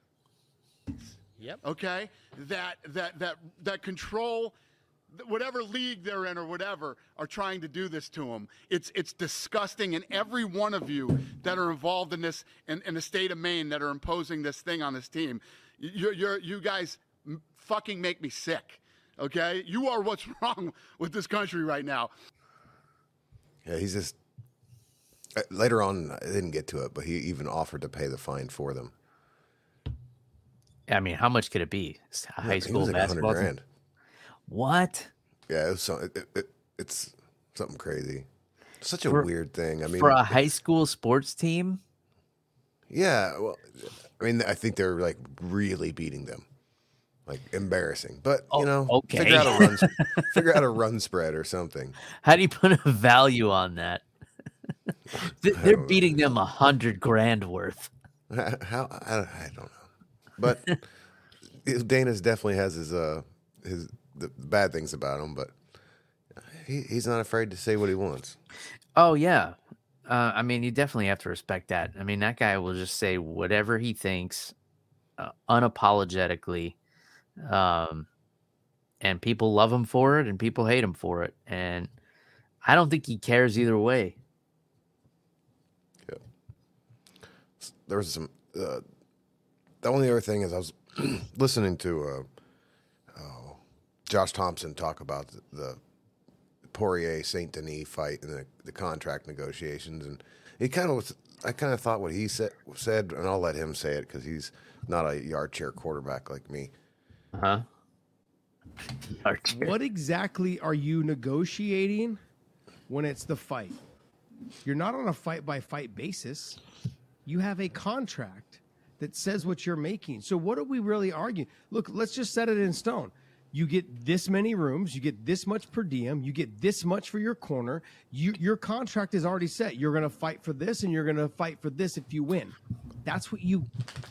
Yep. Okay. That that that that control, whatever league they're in or whatever, are trying to do this to them. It's it's disgusting, and every one of you that are involved in this in, in the state of Maine that are imposing this thing on this team, you're you're you guys fucking make me sick. Okay, you are what's wrong with this country right now. Yeah, he's just uh, later on. I didn't get to it, but he even offered to pay the fine for them. I mean, how much could it be? It's a high Yeah, school it was like basketball a hundred grand. What? Yeah, it was so, it, it, it's something crazy. Such a for, weird thing. I mean, for a high school sports team. Yeah, well, I mean, I think they're like really beating them, like embarrassing. But you oh, know, okay. figure out a run, figure out a run spread or something. How do you put a value on that? They're beating know. them a hundred grand worth. How I, I don't know, but Dana's definitely has his uh his the bad things about him, but he, he's not afraid to say what he wants. Oh yeah, uh, I mean, you definitely have to respect that. I mean, that guy will just say whatever he thinks, uh, unapologetically, um, and people love him for it, and people hate him for it, and I don't think he cares either way. Yeah. There was some. Uh, the only other thing is I was listening to uh, oh, Josh Thompson talk about the, the Poirier Saint Denis fight and the, the contract negotiations, and he kind of was. I kind of thought what he said said, and I'll let him say it because he's not a yard chair quarterback like me. Uh huh. What exactly are you negotiating when it's the fight? You're not on a fight by fight basis. You have a contract that says what you're making. So what are we really arguing? Look, let's just set it in stone. You get this many rooms, you get this much per diem, you get this much for your corner. You, your contract is already set. You're going to fight for this, and you're going to fight for this if you win. That's what you.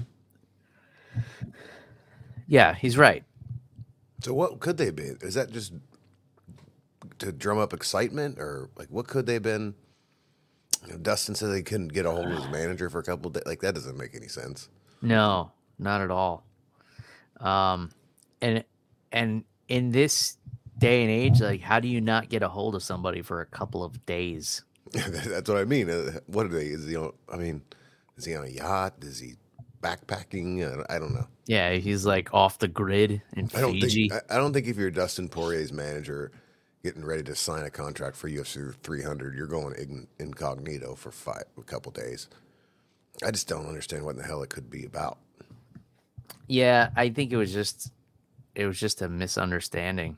Yeah, he's right. So what could they be? Is that just to drum up excitement, or like what could they have been? You know, Dustin said they couldn't get a hold of his manager for a couple of days. Like that doesn't make any sense. No, not at all. Um, and and in this day and age, like, how do you not get a hold of somebody for a couple of days? That's what I mean. Uh, What are they? Is he on? I mean, is he on a yacht? Is he backpacking? Uh, I don't know. Yeah, he's like off the grid in I don't Fiji. think. I I don't think if you're Dustin Poirier's manager, getting ready to sign a contract for U F C three hundred, you're going in, incognito for five, a couple days. I just don't understand what in the hell it could be about. Yeah, I think it was just it was just a misunderstanding.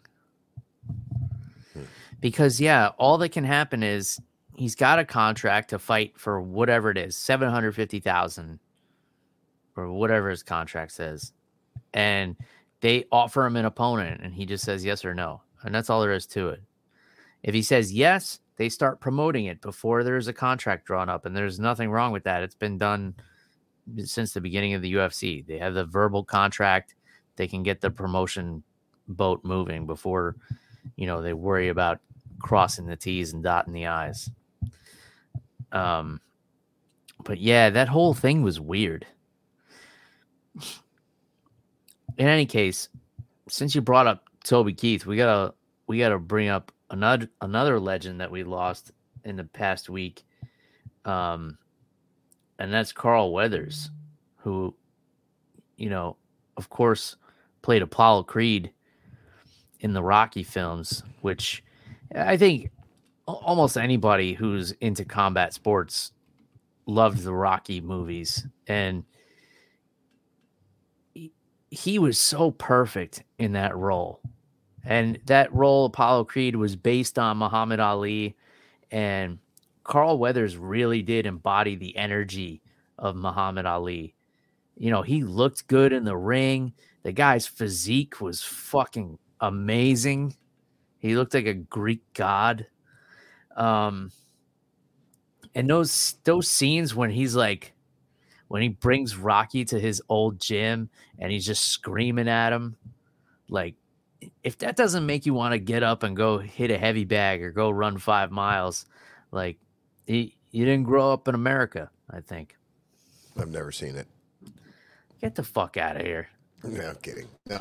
Because yeah, all that can happen is he's got a contract to fight for whatever it is, seven hundred fifty thousand or whatever his contract says. And they offer him an opponent and he just says yes or no. And that's all there is to it. If he says yes, they start promoting it before there's a contract drawn up, and there's nothing wrong with that. It's been done since the beginning of the U F C. They have the verbal contract. They can get the promotion boat moving before, you know, they worry about crossing the T's and dotting the I's. Um, but yeah, that whole thing was weird. In any case, since you brought up Toby Keith, we gotta we gotta bring up another another legend that we lost in the past week, um, and that's Carl Weathers, who, you know, of course, played Apollo Creed in the Rocky films, which I think almost anybody who's into combat sports loved the Rocky movies, and he, he was so perfect in that role. And that role, Apollo Creed, was based on Muhammad Ali, and Carl Weathers really did embody the energy of Muhammad Ali. You know, he looked good in the ring. The guy's physique was fucking amazing. He looked like a Greek god. Um, and those those scenes when he's like, when he brings Rocky to his old gym and he's just screaming at him, like, if that doesn't make you want to get up and go hit a heavy bag or go run five miles, like, he, you didn't grow up in America, I think. I've never seen it. Get the fuck out of here. No, I'm kidding. No.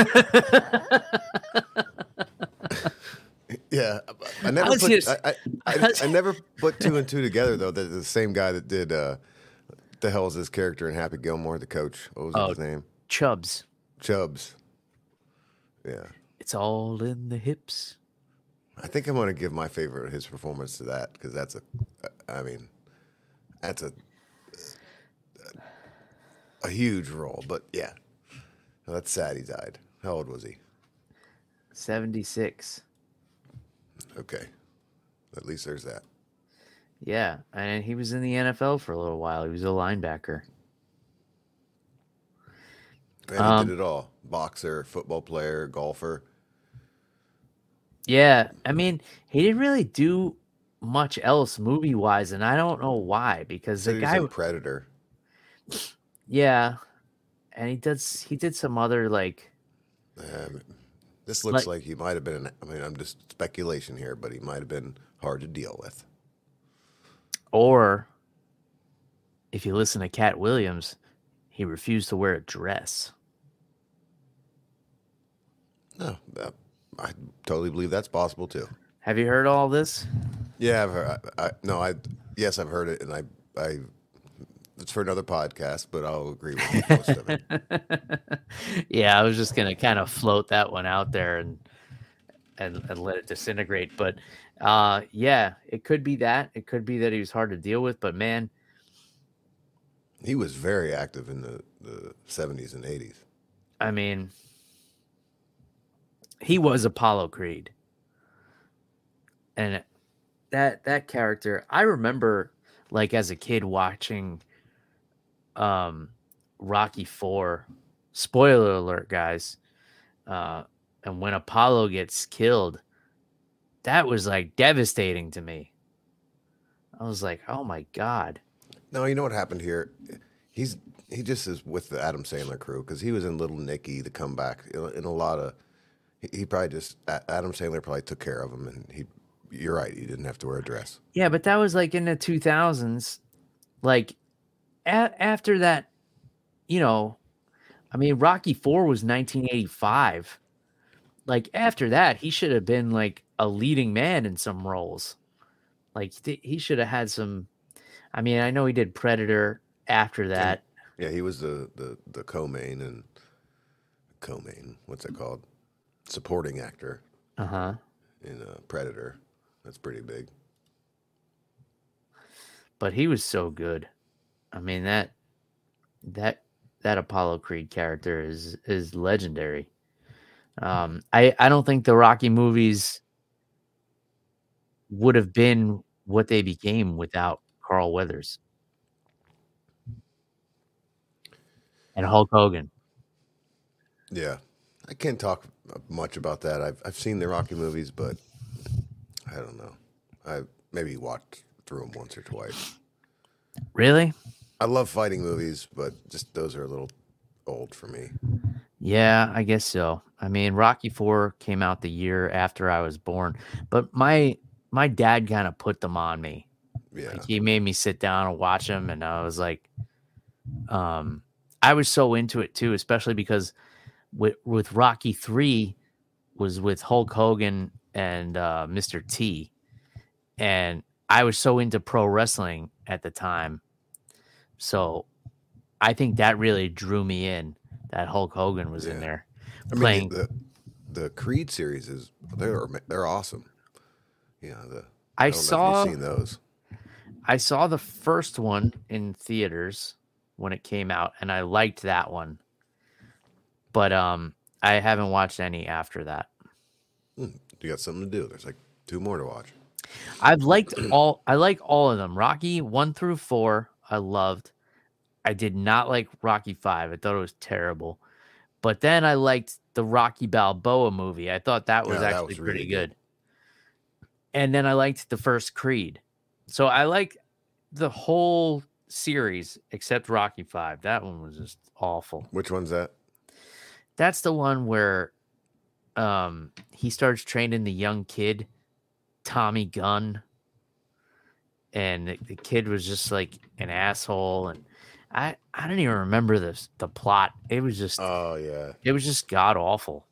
Yeah, I never I put. just- I, I, I, I never put two and two together though. That the same guy that did. Uh, what the hell is his character in Happy Gilmore? The coach. What was Oh. his name? Chubbs. Chubbs. Yeah, It's all in the hips. I think I'm going to give my favorite his performance to that because that's a. I mean, that's a a huge role. But yeah, that's sad he died. How old was he? seventy-six. Okay, at least there's that. Yeah, and he was in the N F L for a little while. He was a linebacker. And he Um, did it all: boxer, football player, golfer. Yeah, I mean, he didn't really do much else movie-wise, and I don't know why, because So the he guy, was a Predator. yeah, and he does he did some other, like, Um, this looks Like- like, he might have been. An, I mean, I'm just speculation here, but he might have been hard to deal with. or if you listen to Cat Williams, he refused to wear a dress. No, uh, I totally believe that's possible too. Have you heard all this? Yeah, I've heard. I, I, no, I yes, I've heard it, and I, I. It's for another podcast, but I'll agree with most of it. Yeah, I was just gonna kind of float that one out there and and and let it disintegrate. But uh, yeah, it could be that. It could be that he was hard to deal with. But man, He was very active in the the seventies and eighties. I mean, he was Apollo Creed, and that that character, I remember, like as a kid watching, um, Rocky four, spoiler alert, guys, uh, and when Apollo gets killed, that was like devastating to me. I was like, oh my God. No, you know what happened here? He's he just is with the Adam Sandler crew because he was in Little Nicky, The Comeback, in a lot of. He, he probably just Adam Sandler probably took care of him, and he. You're right. He didn't have to wear a dress. Yeah, but that was like in the two thousands. Like a- after that, you know, I mean, Rocky four was nineteen eighty-five. Like after that, he should have been like a leading man in some roles. Like th- he should have had some. I mean, I know he did Predator after that. And, yeah, he was the the the co-main and co-main. What's that called? Supporting actor. Uh huh. In uh, Predator, that's pretty big. But he was so good. I mean that that that Apollo Creed character is is legendary. Um, I I don't think the Rocky movies would have been what they became without Carl Weathers and Hulk Hogan. Yeah, I can't talk much about that. I've I've seen the Rocky movies, but I don't know. I maybe watched through them once or twice. Really? I love fighting movies, but just those are a little old for me. Yeah, I guess so. I mean, Rocky four came out the year after I was born, but my my dad kind of put them on me. Yeah. Like he made me sit down and watch them, and I was like, um, I was so into it too, especially because with with Rocky three was with Hulk Hogan and uh, Mister T, and I was so into pro wrestling at the time, so I think that really drew me in. That Hulk Hogan was Yeah. in there I playing. mean, the the Creed series is they're they're awesome. Yeah, the I, I don't saw. know if you've seen those. I saw the first one in theaters when it came out, and I liked that one. But um, I haven't watched any after that. Hmm, you got something to do. There's like two more to watch. I've liked all. I like all of them. Rocky one through four, I loved. I did not like Rocky five. I thought it was terrible. But then I liked the Rocky Balboa movie. I thought that was Yeah, that actually was pretty really good. good. And then I liked the first Creed. So I like the whole series except Rocky five. That one was just awful. Which one's that? That's the one where um, he starts training the young kid, Tommy Gunn. And the, the kid was just like an asshole. And I, I don't even remember this the plot. It was just Oh yeah, it was just god awful.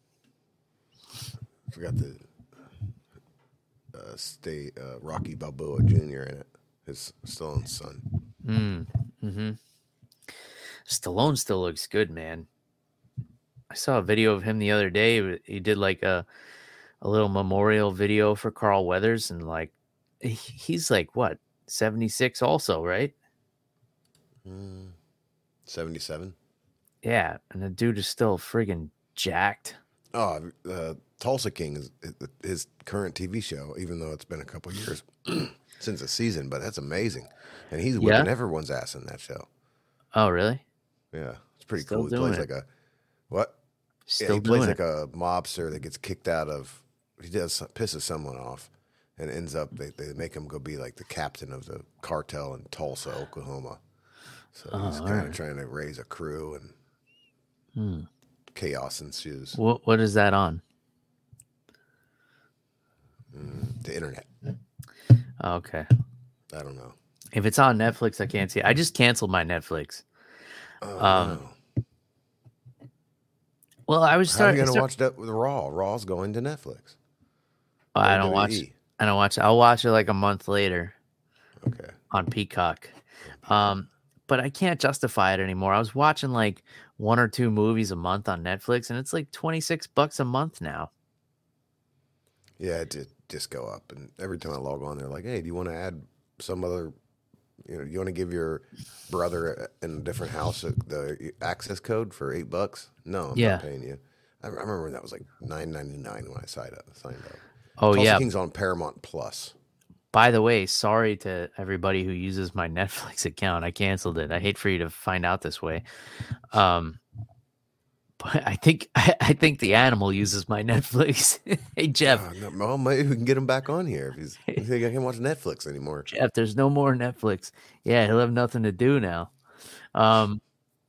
I forgot the uh, state uh, Rocky Balboa Junior in it. His Stallone's son. Mm, mm-hmm. Stallone still looks good, man. I saw a video of him the other day. He did like a a little memorial video for Carl Weathers, and like he- he's like what seventy-six also, right? Mm, seventy-seven. Yeah, and the dude is still friggin' jacked. Oh, uh, Tulsa King is his current T V show, even though it's been a couple years since the season. But that's amazing, and he's whipping Yeah? everyone's ass in that show. Oh, really? Yeah, it's pretty Still cool. He doing plays it. like a what? Still yeah, he doing plays it. like a mobster that gets kicked out of. He does pisses someone off, and ends up they, they make him go be like the captain of the cartel in Tulsa, Oklahoma. So Oh, he's kind alright. of trying to raise a crew, and Hmm. chaos ensues. What what is that on? Mm, the internet. Oh, okay. I don't know. If it's on Netflix, I can't see it. I just canceled my Netflix. Oh, Um, no. Well, I was How are starting. you going to watch that with Raw? Raw's going to Netflix. I W don't watch. W E. I don't watch. I'll watch it like a month later Okay. on Peacock. Um, but I can't justify it anymore. I was watching like one or two movies a month on Netflix, and it's like twenty six bucks a month now. Yeah, it did just go up. And every time I log on, they're like, hey, do you want to add some other, you know, you want to give your brother in a different house a- the access code for eight bucks? No, I'm Yeah. not paying you. I, I remember when that was like nine ninety nine when I signed up. Signed up. Oh Tulsa yeah, King's on Paramount Plus. by the way, sorry to everybody who uses my Netflix account. I canceled it. I hate for you to find out this way. Um, but I think I, I think the animal uses my Netflix. Hey Jeff, Oh, no, well, maybe we can get him back on here if he's. I think I can't watch Netflix anymore. Jeff, there's no more Netflix. Yeah, he'll have nothing to do now. Um,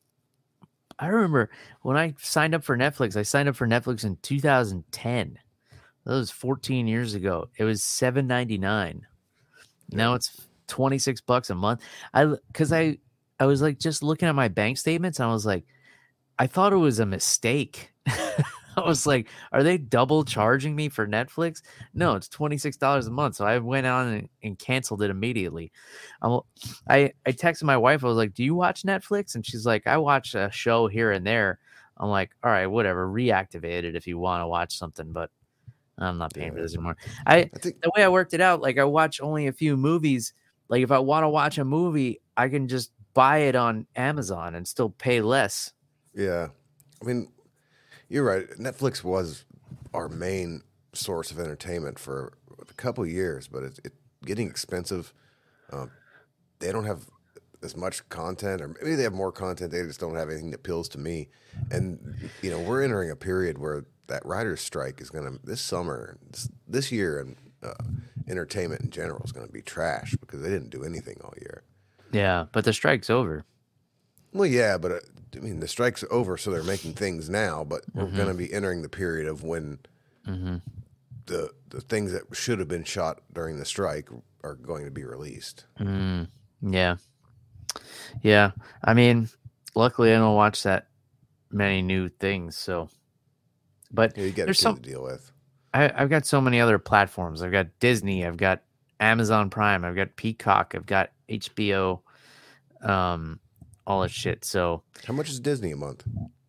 I remember when I signed up for Netflix. I signed up for Netflix in two thousand ten. That was fourteen years ago. It was seven ninety-nine. Now it's twenty-six bucks a month. I because I I was like just looking at my bank statements and I was like, I thought it was a mistake. I was like, are they double charging me for Netflix? No, it's twenty-six dollars a month. So I went on and, and canceled it immediately. I'm, I, I texted my wife. I was like, do you watch Netflix? And she's like, I watch a show here and there. I'm like, all right, whatever. Reactivate it if you want to watch something, but I'm not paying for this anymore. I, I think the way I worked it out, like I watch only a few movies. Like if I want to watch a movie, I can just buy it on Amazon and still pay less. Yeah. I mean, you're right. Netflix was our main source of entertainment for a couple of years, but it's it, getting expensive. Um, they don't have as much content, or maybe they have more content. They just don't have anything that appeals to me. And, you know, we're entering a period where that writer's strike is going to, this summer, this, this year, and uh, entertainment in general is going to be trash because they didn't do anything all year. Yeah, but the strike's over. Well, yeah, but uh, I mean, the strike's over, so they're making things now. But we're Mm-hmm. going to be entering the period of when Mm-hmm. the the things that should have been shot during the strike are going to be released. Mm, yeah, yeah. I mean, luckily I don't watch that many new things. So, but Yeah, you got there's a some. to deal with. I, I've got so many other platforms. I've got Disney. I've got Amazon Prime. I've got Peacock. I've got H B O. Um, all that shit. So, How much is Disney a month?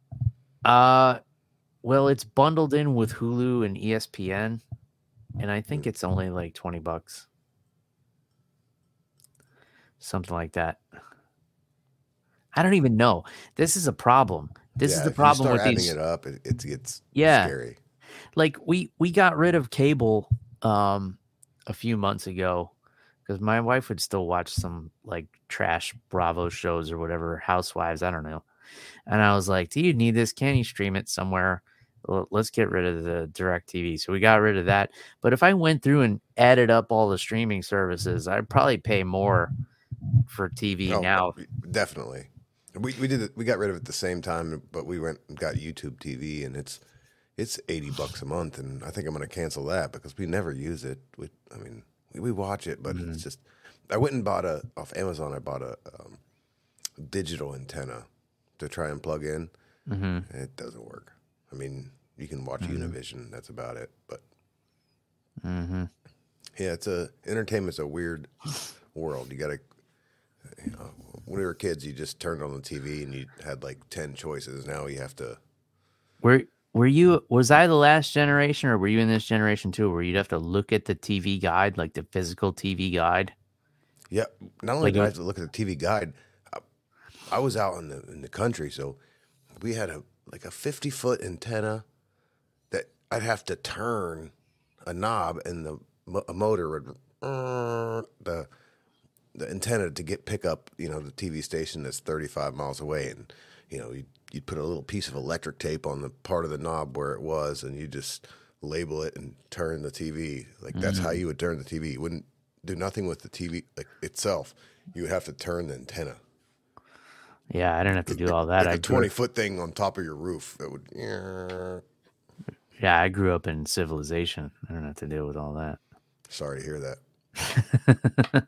uh, well, it's bundled in with Hulu and E S P N, and I think it's only like twenty bucks, something like that. I don't even know. This is a problem. This Yeah, is the if problem you with start adding these. it up. It, it gets Yeah. scary. Like we we got rid of cable um a few months ago because my wife would still watch some like trash Bravo shows or whatever, Housewives, I don't know. And I was like, do you need this? Can you stream it somewhere? Well, let's get rid of the DirecTV. So we got rid of that. But if I went through and added up all the streaming services, I'd probably pay more for T V Oh, now. definitely. We we did it. We got rid of it at the same time, but we went and got YouTube T V, and it's it's eighty bucks a month, and I think I'm going to cancel that because we never use it. We, I mean, we, we watch it, but Mm-hmm. it's just. I went and bought a off Amazon. I bought a um, digital antenna to try and plug in. Mm-hmm. And it doesn't work. I mean, you can watch Univision. That's about it. But Mm-hmm. yeah, it's a entertainment's a weird world. You got to. You know, when we were kids, you just turned on the T V and you had like ten choices. Now you have to. Were were you was I the last generation or were you in this generation too where you'd have to look at the T V guide, like the physical T V guide? Yeah, not only Like did I a- have to look at the T V guide, I, I was out in the in the country, so we had a like a fifty foot antenna that I'd have to turn a knob, and the mo- a motor would uh, the the antenna to get pick up, you know, the T V station that's thirty-five miles away, and you know you'd, you'd put a little piece of electric tape on the part of the knob where it was, and you just label it and turn the T V. Like that's how you would turn the T V. You wouldn't do nothing with the T V like itself. You would have to turn the antenna. Yeah, I didn't have to do all that. Like I a grew, twenty foot thing on top of your roof that would. yeah, I grew up in civilization. I don't have to deal with all that. Sorry to hear that.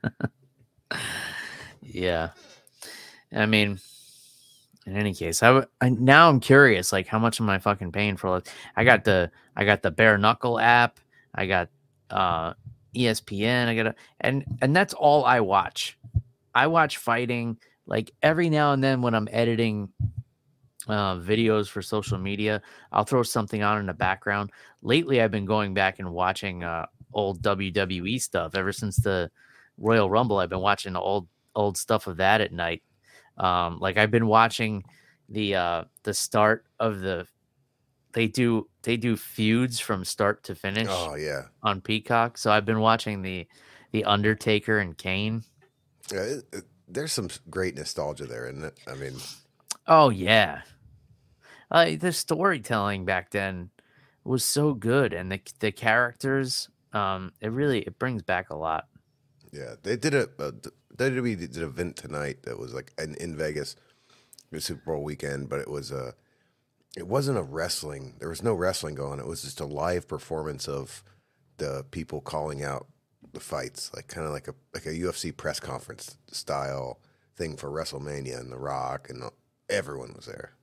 Yeah, I mean, in any case, I, w- I now I'm curious, like how much am I fucking paying for? Like, I got the I got the Bare Knuckle app. I got uh, E S P N. I got a, and and that's all I watch. I watch fighting. Like every now and then when I'm editing uh, videos for social media, I'll throw something on in the background. Lately, I've been going back and watching uh, old W W E stuff. Ever since the Royal Rumble, I've been watching the old old stuff of that at night. Um, like I've been watching the uh, the start of the. They do they do feuds from start to finish Oh yeah, on Peacock. So I've been watching the The Undertaker and Kane. Yeah, it, it, there's some great nostalgia there, isn't it? I mean, oh yeah, uh, the storytelling back then was so good, and the the characters, um, it really it brings back a lot. Yeah, they did a, a W W E did an event tonight that was like in, in Vegas, it was Super Bowl weekend, but it was a, it wasn't a wrestling. There was no wrestling going. It was just a live performance of the people calling out the fights, like kind of like a like a U F C press conference style thing for WrestleMania, and The Rock and everyone was there.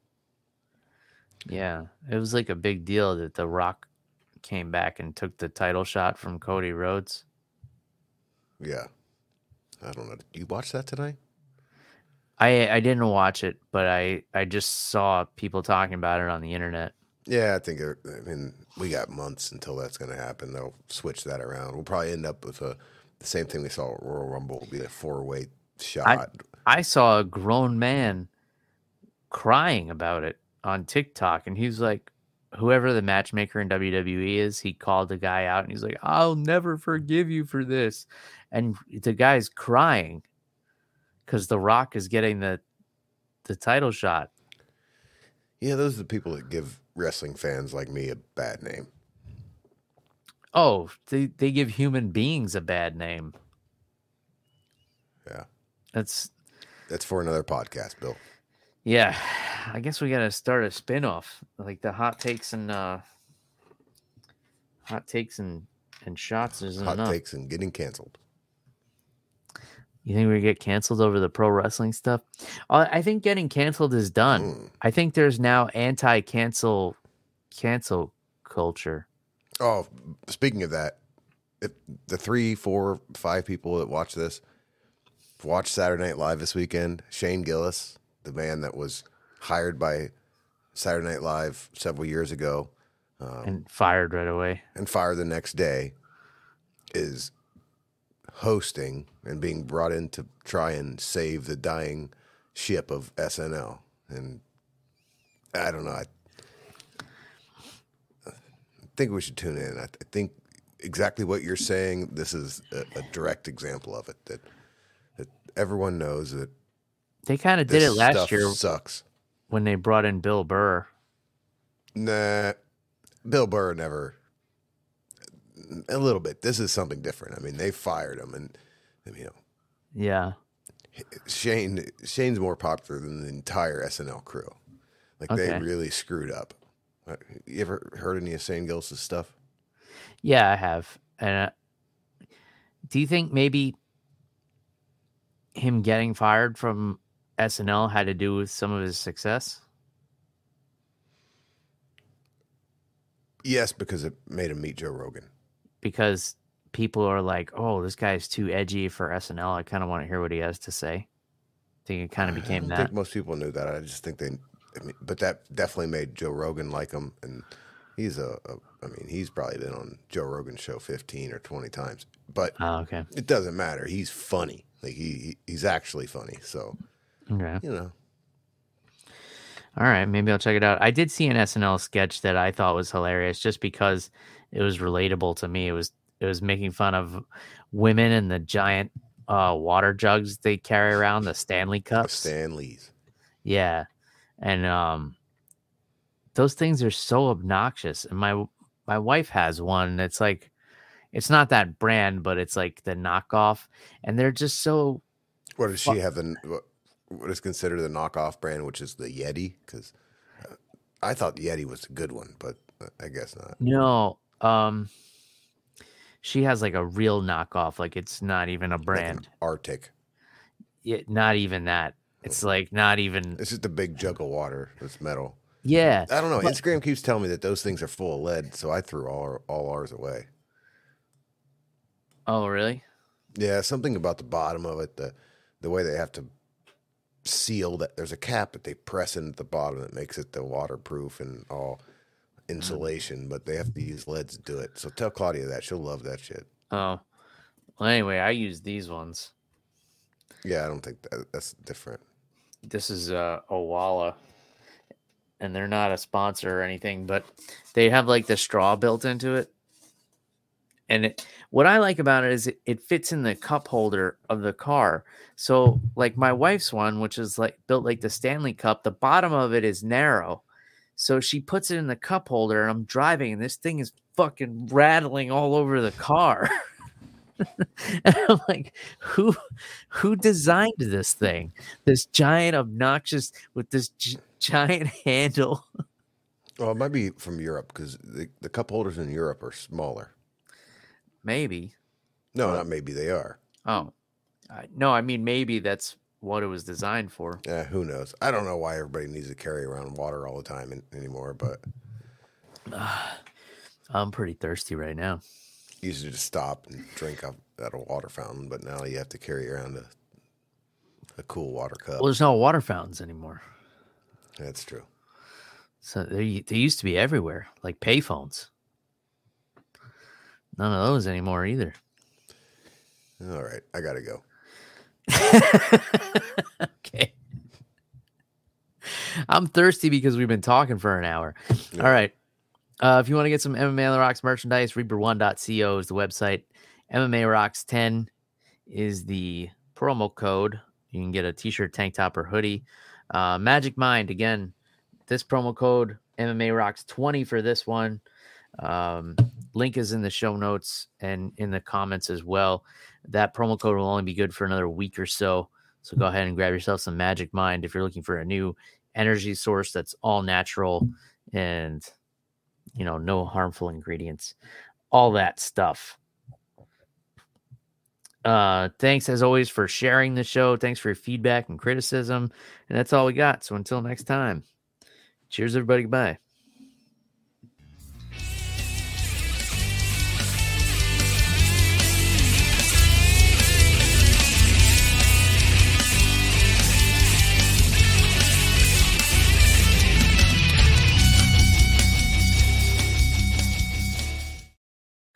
Yeah, it was like a big deal that The Rock came back and took the title shot from Cody Rhodes. Yeah, I don't know. Did you watch that tonight? I I didn't watch it, but I I just saw people talking about it on the internet. Yeah, I think. It, I mean, we got months until that's going to happen. They'll switch that around. We'll probably end up with a the same thing we saw at Royal Rumble. Will be a four way shot. I, I saw a grown man crying about it on TikTok, and he's like, whoever the matchmaker in W W E is, he called the guy out, and he's like, "I'll never forgive you for this," and the guy's crying because The Rock is getting the the title shot. Yeah, those are the people that give wrestling fans like me a bad name. Oh, they, they give human beings a bad name. Yeah. That's that's for another podcast, Bill. Yeah. I guess we got to start a spin-off, like the hot takes and uh hot takes and and shots isn't hot enough. takes and getting canceled. You think we get canceled over the pro wrestling stuff? I think getting canceled is done. Mm. I think there's now anti-cancel cancel culture. Oh, speaking of that, if the three, four, five people that watch this watch Saturday Night Live this weekend, Shane Gillis, the man that was hired by Saturday Night Live several years ago, um, and fired right away, and fired the next day, is hosting and being brought in to try and save the dying ship of S N L. And I don't know. I, I think we should tune in. I, I think exactly what you're saying. This is a, a direct example of it. That that everyone knows that they kind of did it last stuff year. Sucks when they brought in Bill Burr. Nah, Bill Burr never. A little bit. This is something different. I mean, they fired him, and you know, yeah. Shane Shane's more popular than the entire S N L crew. Like okay. They really screwed up. You ever heard any of Shane Gillis' stuff? Yeah, I have. And uh, do you think maybe him getting fired from S N L had to do with some of his success? Yes, because it made him meet Joe Rogan. Because people are like, "Oh, this guy's too edgy for S N L. I kind of want to hear what he has to say." I think it kind of became I that. I think most people knew that. I just think they, I mean, but that definitely made Joe Rogan like him, and he's a, a I mean, he's probably been on Joe Rogan's show fifteen or twenty times. But oh, okay. It doesn't matter. He's funny. Like he, he he's actually funny. So, okay. You know. All right, maybe I'll check it out. I did see an S N L sketch that I thought was hilarious just because it was relatable to me. It was it was making fun of women and the giant uh, water jugs they carry around, the Stanley cups. The Stanleys. Yeah. And um, those things are so obnoxious. And my my wife has one that's like, it's not that brand, but it's like the knockoff. And they're just so... What does she have? The, what, what is considered the knockoff brand, which is the Yeti? Because uh, I thought the Yeti was a good one, but I guess not. No. Um, she has like a real knockoff. Like it's not even a brand. Like Arctic. Yeah, not even that. It's like not even. It's just a big jug of water. It's metal. Yeah. I don't know. But... Instagram keeps telling me that those things are full of lead, so I threw all our, all ours away. Oh, really? Yeah, something about the bottom of it, the the way they have to seal that. There's a cap that they press into the bottom that makes it the waterproof and all insulation, but they have to use lead to do it. So tell Claudia that. She'll love that shit. Oh. Well, anyway, I use these ones. Yeah, I don't think that, that's different. This is uh, Owala, and they're not a sponsor or anything, but they have like the straw built into it, And it, what I like about it is it, it fits in the cup holder of the car. So like my wife's one, which is like built like the Stanley Cup, the bottom of it is narrow. So she puts it in the cup holder and I'm driving and this thing is fucking rattling all over the car. And I'm like, who who designed this thing? This giant obnoxious with this gi- giant handle. Well, it might be from Europe because the, the cup holders in Europe are smaller. Maybe. No, not maybe, they are. Oh. Uh, no, I mean maybe that's what it was designed for. Yeah, who knows? I don't know why everybody needs to carry around water all the time in, anymore, but uh, I'm pretty thirsty right now. Used to just stop and drink out at a water fountain, but now you have to carry around a a cool water cup. Well, there's no water fountains anymore. That's true. So they they used to be everywhere, like payphones. None of those anymore either. All right, I gotta go. Okay. I'm thirsty because we've been talking for an hour. Yeah. All right. Uh, if you want to get some M M A on the Rocks merchandise, reaper one dot co is the website. M M A Rocks ten is the promo code. You can get a t-shirt, tank top, or hoodie. Uh, Magic Mind, again, this promo code, M M A Rocks twenty for this one. Um, link is in the show notes and in the comments as well. That promo code will only be good for another week or so. So go ahead and grab yourself some Magic Mind if you're looking for a new energy source that's all natural and, you know, no harmful ingredients, all that stuff. Uh, thanks as always for sharing the show. Thanks for your feedback and criticism. And that's all we got. So until next time, cheers, everybody. Goodbye.